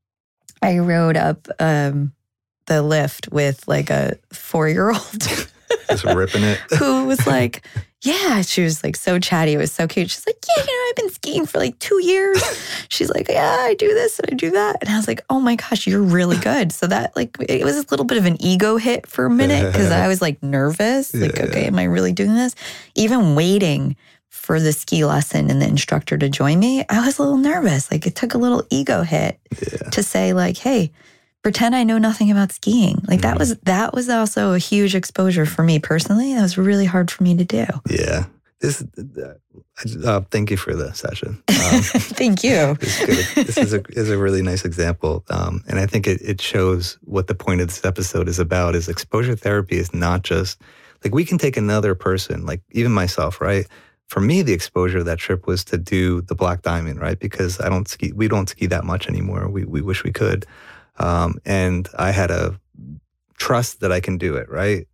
lift with like a 4-year-old, just ripping it, who was like, yeah, she was like so chatty. It was so cute. She's like, yeah, I've been skiing for like 2 years. She's like, yeah, I do this and I do that. And I was like, oh my gosh, you're really good. So that it was a little bit of an ego hit for a minute, because I was like nervous. Like, okay, am I really doing this? Even waiting for the ski lesson and the instructor to join me, I was a little nervous. Like, it took a little ego hit to say like, hey, pretend I know nothing about skiing. Like that was also a huge exposure for me personally. That was really hard for me to do. Yeah. Thank you for the session. Thank you. This is a really nice example. And I think it shows what the point of this episode is about, is exposure therapy is not just, like, we can take another person, like even myself, right? For me, the exposure of that trip was to do the Black Diamond, right? Because we don't ski that much anymore. We wish we could. And I had a trust that I can do it, right?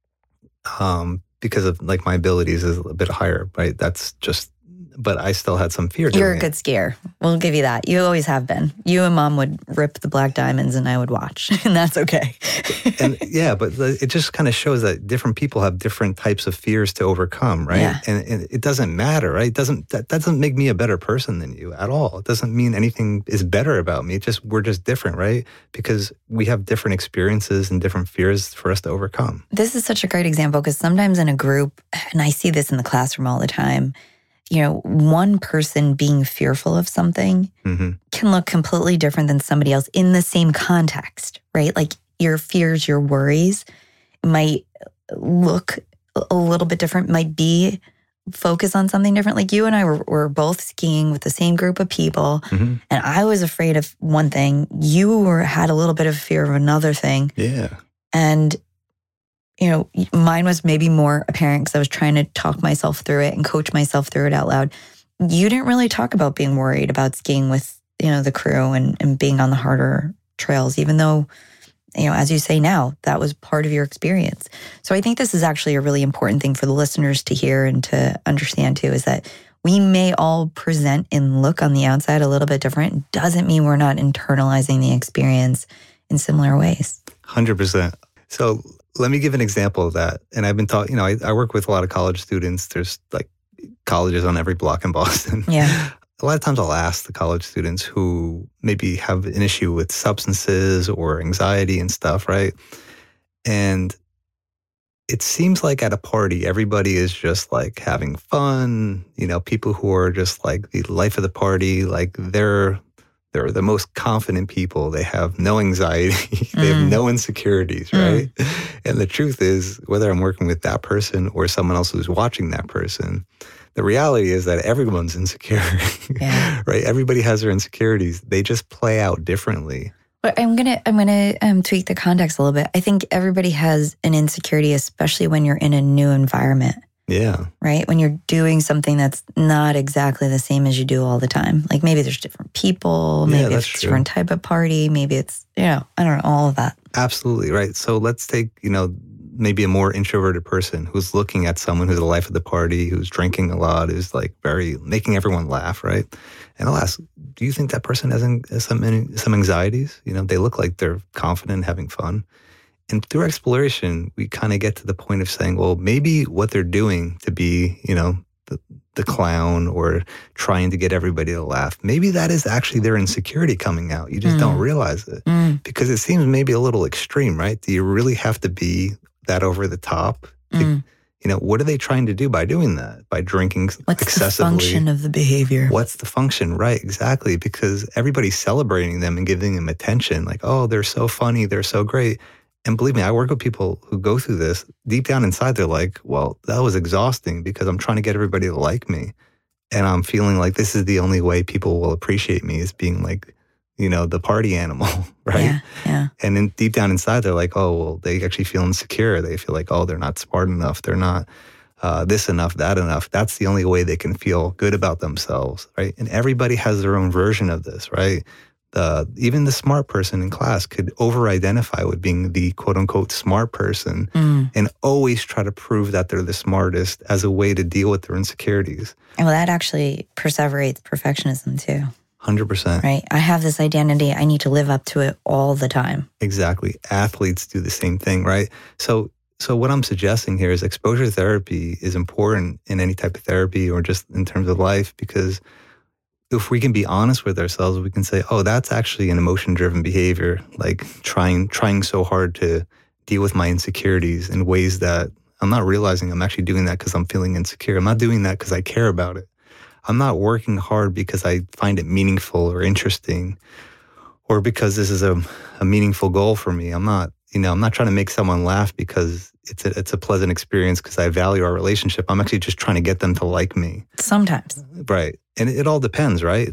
Because of like my abilities is a bit higher, right? That's just, but I still had some fear. You're a good skier. We'll give you that. You always have been. You and Mom would rip the Black Diamonds and I would watch, and that's okay. And yeah, but it just kind of shows that different people have different types of fears to overcome, right? Yeah. And it doesn't matter, right? That doesn't make me a better person than you at all. It doesn't mean anything is better about me. We're just different, right? Because we have different experiences and different fears for us to overcome. This is such a great example, because sometimes in a group, and I see this in the classroom all the time, one person being fearful of something can look completely different than somebody else in the same context, right? Like your fears, your worries might look a little bit different, might be focus on something different. Like you and I were both skiing with the same group of people, and I was afraid of one thing. You had a little bit of fear of another thing. Yeah. And mine was maybe more apparent because I was trying to talk myself through it and coach myself through it out loud. You didn't really talk about being worried about skiing with, the crew and being on the harder trails, even though, as you say now, that was part of your experience. So I think this is actually a really important thing for the listeners to hear and to understand too, is that we may all present and look on the outside a little bit different. It doesn't mean we're not internalizing the experience in similar ways. 100%. So let me give an example of that. And I've been talking, I work with a lot of college students. There's like colleges on every block in Boston. Yeah. A lot of times I'll ask the college students who maybe have an issue with substances or anxiety and stuff, right? And it seems like at a party, everybody is just like having fun. People who are just like the life of the party, like they're the most confident people. They have no anxiety. They have no insecurities, right? And the truth is, whether I'm working with that person or someone else who's watching that person, the reality is that everyone's insecure, right? Everybody has their insecurities. They just play out differently. But I'm gonna tweak the context a little bit. I think everybody has an insecurity, especially when you're in a new environment. Yeah. Right? When you're doing something that's not exactly the same as you do all the time. Like maybe there's different people, maybe it's a different type of party, maybe it's, I don't know, all of that. Absolutely, right. So let's take, maybe a more introverted person who's looking at someone who's the life of the party, who's drinking a lot, who's like making everyone laugh, right? And I'll ask, do you think that person has some anxieties? They look like they're confident, having fun. And through exploration, we kind of get to the point of saying, well, maybe what they're doing to be, the clown or trying to get everybody to laugh, maybe that is actually their insecurity coming out. You just don't realize it because it seems maybe a little extreme, right? Do you really have to be that over the top to, what are they trying to do by doing that? By drinking What's excessively? What's the function of the behavior? What's the function? Right, exactly. Because everybody's celebrating them and giving them attention. Like, oh, they're so funny. They're so great. And believe me, I work with people who go through this. Deep down inside, they're like, well, that was exhausting because I'm trying to get everybody to like me. And I'm feeling like this is the only way people will appreciate me is being like, the party animal, right? Yeah. And then deep down inside, they're like, oh, well, they actually feel insecure. They feel like, oh, they're not smart enough. They're not this enough, that enough. That's the only way they can feel good about themselves, right? And everybody has their own version of this, right? Even the smart person in class could over-identify with being the quote-unquote smart person and always try to prove that they're the smartest as a way to deal with their insecurities. And well, that actually perseverates perfectionism too. 100%. Right. I have this identity. I need to live up to it all the time. Exactly. Athletes do the same thing, right? So what I'm suggesting here is exposure therapy is important in any type of therapy or just in terms of life, because if we can be honest with ourselves, we can say, oh, that's actually an emotion-driven behavior, like trying so hard to deal with my insecurities in ways that I'm not realizing I'm actually doing that because I'm feeling insecure. I'm not doing that because I care about it. I'm not working hard because I find it meaningful or interesting or because this is a meaningful goal for me. I'm not trying to make someone laugh because it's a pleasant experience because I value our relationship. I'm actually just trying to get them to like me. Sometimes. Right. And it all depends, right?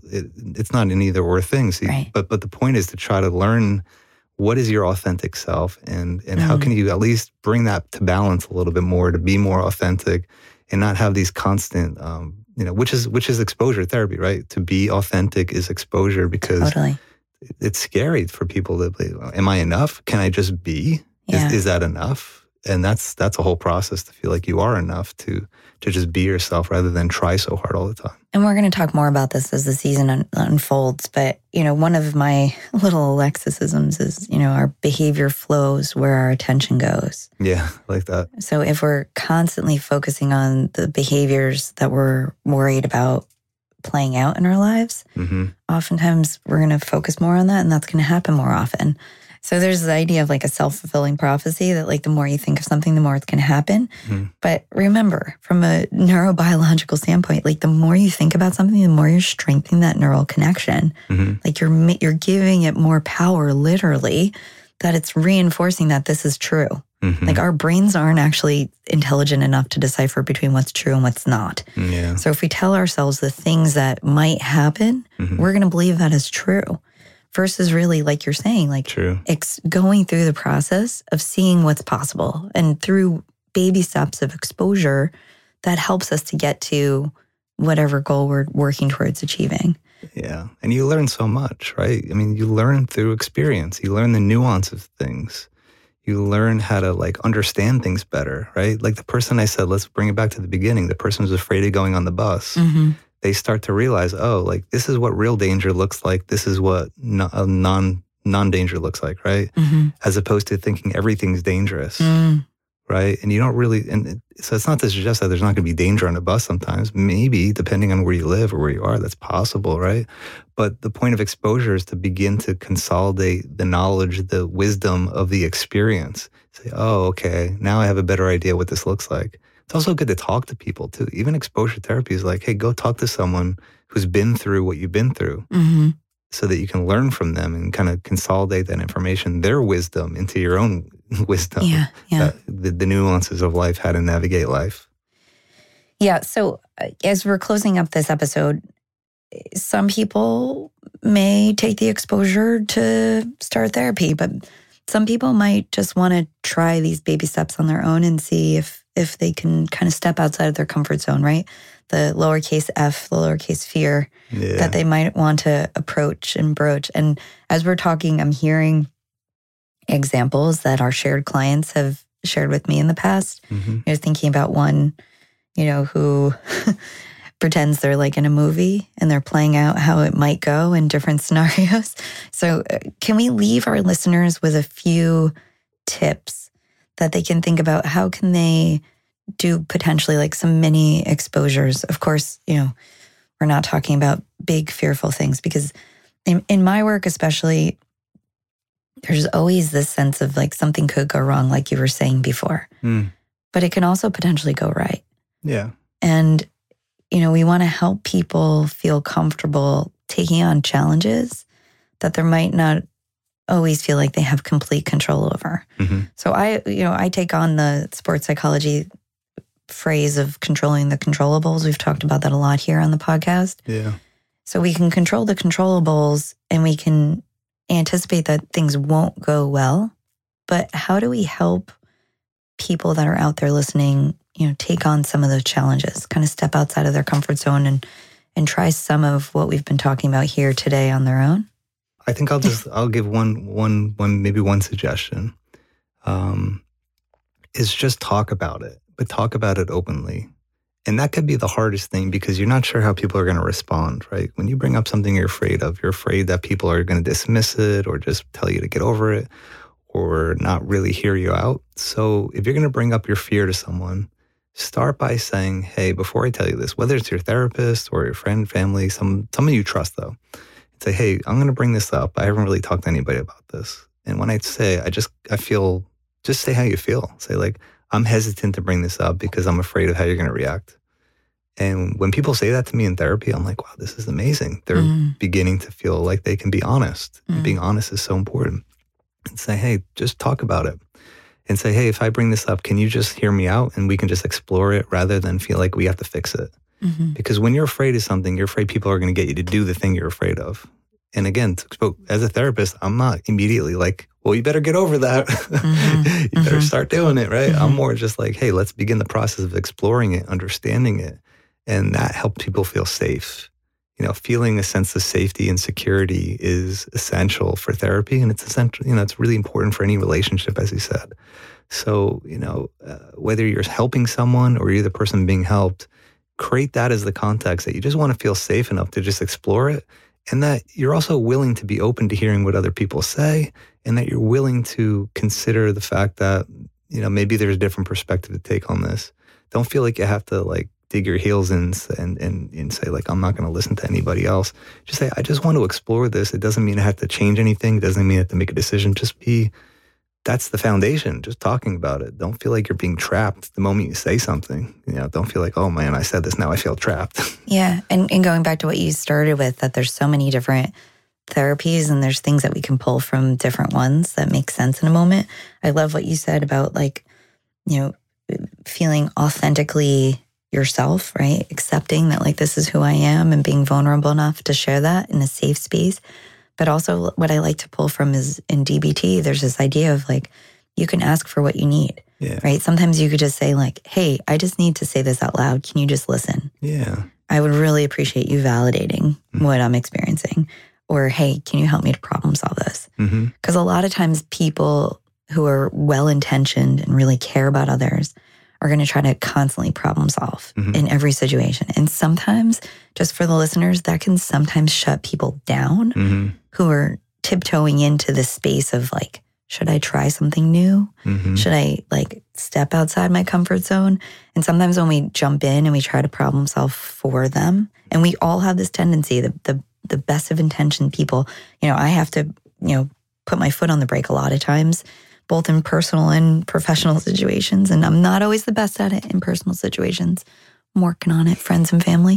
It's not an either or thing. See, right. But the point is to try to learn what is your authentic self and how can you at least bring that to balance a little bit more, to be more authentic and not have these constant, which is exposure therapy, right? To be authentic is exposure because totally. It's scary for people to be, am I enough? Can I just be? Yeah. Is that enough? And that's a whole process to feel like you are enough to just be yourself rather than try so hard all the time. And we're going to talk more about this as the season unfolds. But, one of my little Alexisms is, our behavior flows where our attention goes. Yeah, I like that. So if we're constantly focusing on the behaviors that we're worried about playing out in our lives, oftentimes we're going to focus more on that, and that's going to happen more often. So there's the idea of like a self-fulfilling prophecy that like the more you think of something, the more it's going to happen. But remember, from a neurobiological standpoint, like the more you think about something, the more you're strengthening that neural connection. Like you're giving it more power, literally, that it's reinforcing that this is true. Like our brains aren't actually intelligent enough to decipher between what's true and what's not. Yeah. So if we tell ourselves the things that might happen, we're going to believe that is true. Versus really, like you're saying, like going through the process of seeing what's possible. And through baby steps of exposure, that helps us to get to whatever goal we're working towards achieving. Yeah. And you learn so much, right? I mean, you learn through experience. You learn the nuance of things. You learn how to like understand things better, right? Like the person I said, let's bring it back to the beginning. The person who's afraid of going on the bus. They start to realize, oh, like this is what real danger looks like. This is what non-danger looks like, right? As opposed to thinking everything's dangerous, right? And you don't really, so it's not to suggest that there's not going to be danger on a bus sometimes. Maybe, depending on where you live or where you are, that's possible, right? But the point of exposure is to begin to consolidate the knowledge, the wisdom of the experience. Say, oh, okay, now I have a better idea what this looks like. It's also good to talk to people too. Even exposure therapy is like, hey, go talk to someone who's been through what you've been through so that you can learn from them and kind of consolidate that information, their wisdom into your own wisdom. The nuances of life, how to navigate life. Yeah. So as we're closing up this episode, some people may take the exposure to start therapy, but some people might just want to try these baby steps on their own and see if they can kind of step outside of their comfort zone, right? The lowercase f, the lowercase fear that they might want to approach and broach. And as we're talking, I'm hearing examples that our shared clients have shared with me in the past. You're thinking about one, who pretends they're like in a movie and they're playing out how it might go in different scenarios. So can we leave our listeners with a few tips that they can think about? How can they do potentially like some mini exposures? Of course, we're not talking about big fearful things because in my work especially, there's always this sense of like something could go wrong, like you were saying before. but it can also potentially go right. Yeah. And, we want to help people feel comfortable taking on challenges that there might not always feel like they have complete control over. Mm-hmm. So I take on the sports psychology phrase of controlling the controllables. We've talked about that a lot here on the podcast. Yeah. So we can control the controllables and we can anticipate that things won't go well. But how do we help people that are out there listening, take on some of those challenges, kind of step outside of their comfort zone and try some of what we've been talking about here today on their own? I think I'll give maybe one suggestion, is just talk about it, but talk about it openly. And that could be the hardest thing because you're not sure how people are going to respond, right? When you bring up something you're afraid that people are going to dismiss it or just tell you to get over it or not really hear you out. So if you're going to bring up your fear to someone, start by saying, hey, before I tell you this, whether it's your therapist or your friend, family, someone you trust though, say, hey, I'm going to bring this up. I haven't really talked to anybody about this. And when I say, I feel, just say how you feel. Say like, I'm hesitant to bring this up because I'm afraid of how you're going to react. And when people say that to me in therapy, I'm like, wow, this is amazing. They're beginning to feel like they can be honest. And being honest is so important. And say, hey, just talk about it. And say, hey, if I bring this up, can you just hear me out and we can just explore it rather than feel like we have to fix it? Mm-hmm. Because when you're afraid of something, you're afraid people are going to get you to do the thing you're afraid of. And again, as a therapist, I'm not immediately like, well, you better get over that. Mm-hmm. You better start doing it, right? Mm-hmm. I'm more just like, hey, let's begin the process of exploring it, understanding it. And that helps people feel safe. Feeling a sense of safety and security is essential for therapy. And it's essential, it's really important for any relationship, as you said. So, whether you're helping someone or you're the person being helped, create that as the context that you just want to feel safe enough to just explore it. And that you're also willing to be open to hearing what other people say, and that you're willing to consider the fact that, maybe there's a different perspective to take on this. Don't feel like you have to like dig your heels in and say like, I'm not going to listen to anybody else. Just say, I just want to explore this. It doesn't mean I have to change anything. It doesn't mean I have to make a decision. That's the foundation, just talking about it. Don't feel like you're being trapped the moment you say something. Don't feel like, oh man, I said this, now I feel trapped. Yeah, and going back to what you started with, that there's so many different therapies and there's things that we can pull from different ones that make sense in a moment. I love what you said about like, feeling authentically yourself, right? Accepting that like, this is who I am and being vulnerable enough to share that in a safe space. But also what I like to pull from is in DBT, there's this idea of like, you can ask for what you need, right? Sometimes you could just say like, hey, I just need to say this out loud. Can you just listen? Yeah. I would really appreciate you validating what I'm experiencing. Or, hey, can you help me to problem solve this? Because a lot of times people who are well-intentioned and really care about others are going to try to constantly problem solve in every situation. And sometimes, just for the listeners, that can sometimes shut people down who are tiptoeing into this space of like, should I try something new? Should I like step outside my comfort zone? And sometimes when we jump in and we try to problem solve for them, and we all have this tendency, the best of intentioned people, I have to, put my foot on the brake a lot of times, both in personal and professional situations. And I'm not always the best at it in personal situations. I'm working on it, friends and family.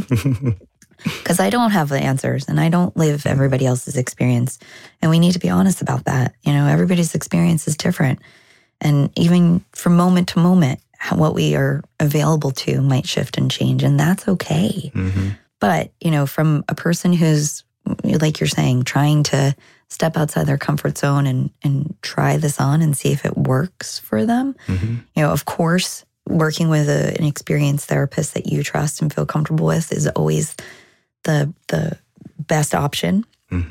Because I don't have the answers and I don't live everybody else's experience. And we need to be honest about that. Everybody's experience is different. And even from moment to moment, what we are available to might shift and change. And that's okay. But, from a person who's, like you're saying, trying to step outside their comfort zone and try this on and see if it works for them. Of course, working with an experienced therapist that you trust and feel comfortable with is always the best option.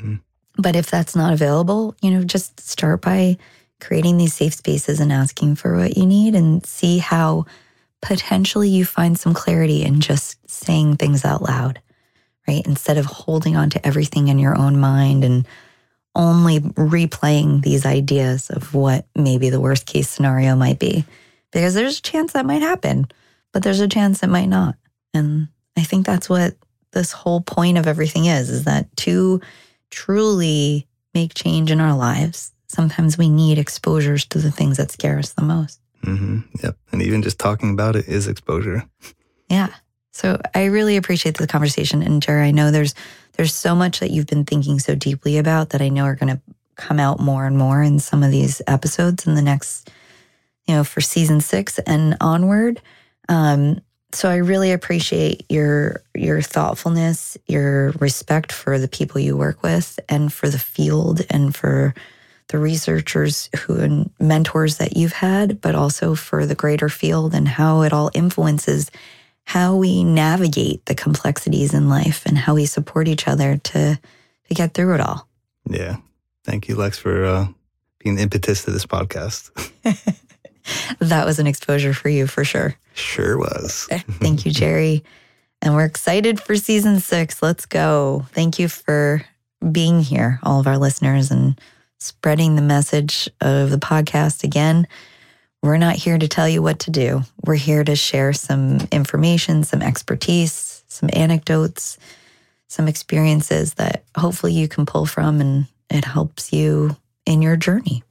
But if that's not available, just start by creating these safe spaces and asking for what you need and see how potentially you find some clarity in just saying things out loud, right? Instead of holding on to everything in your own mind and only replaying these ideas of what maybe the worst case scenario might be. Because there's a chance that might happen, but there's a chance it might not. And I think that's what this whole point of everything is that to truly make change in our lives, sometimes we need exposures to the things that scare us the most. Yep. And even just talking about it is exposure. Yeah. So I really appreciate the conversation. And Jerry, I know there's so much that you've been thinking so deeply about that I know are going to come out more and more in some of these episodes in the next, for season 6 and onward. So I really appreciate your thoughtfulness, your respect for the people you work with and for the field and for the researchers and mentors that you've had, but also for the greater field and how it all influences how we navigate the complexities in life and how we support each other to get through it all. Yeah. Thank you, Lex, for being the impetus to this podcast. That was an exposure for you, for sure. Sure was. Thank you, Jerry. And we're excited for season 6. Let's go. Thank you for being here, all of our listeners, and spreading the message of the podcast. Again, we're not here to tell you what to do. We're here to share some information, some expertise, some anecdotes, some experiences that hopefully you can pull from, and it helps you in your journey.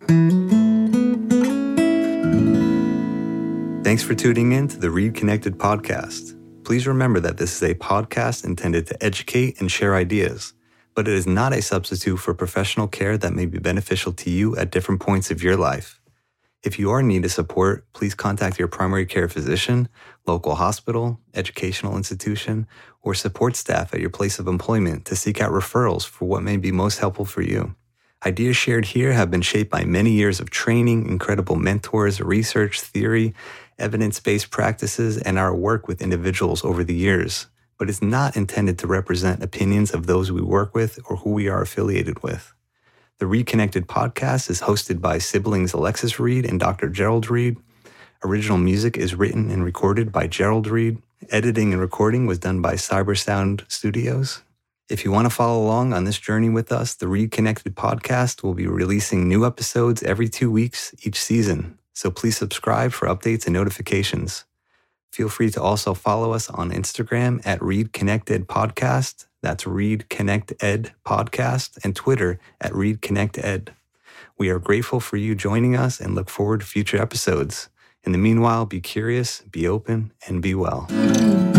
Thanks for tuning in to the Read Connected podcast. Please remember that this is a podcast intended to educate and share ideas, but it is not a substitute for professional care that may be beneficial to you at different points of your life. If you are in need of support, please contact your primary care physician, local hospital, educational institution, or support staff at your place of employment to seek out referrals for what may be most helpful for you. Ideas shared here have been shaped by many years of training, incredible mentors, research, theory, evidence-based practices, and our work with individuals over the years, but is not intended to represent opinions of those we work with or who we are affiliated with. The Read Connected podcast is hosted by siblings Alexis Reed and Dr. Gerald Reed. Original music is written and recorded by Gerald Reed. Editing and recording was done by Cybersound Studios. If you want to follow along on this journey with us, the Read Connected podcast will be releasing new episodes every 2 weeks each season. So please subscribe for updates and notifications. Feel free to also follow us on Instagram at Read Connected Podcast. That's Read Connect Ed Podcast, and Twitter at Read Connect Ed. We are grateful for you joining us and look forward to future episodes. In the meanwhile, be curious, be open, and be well.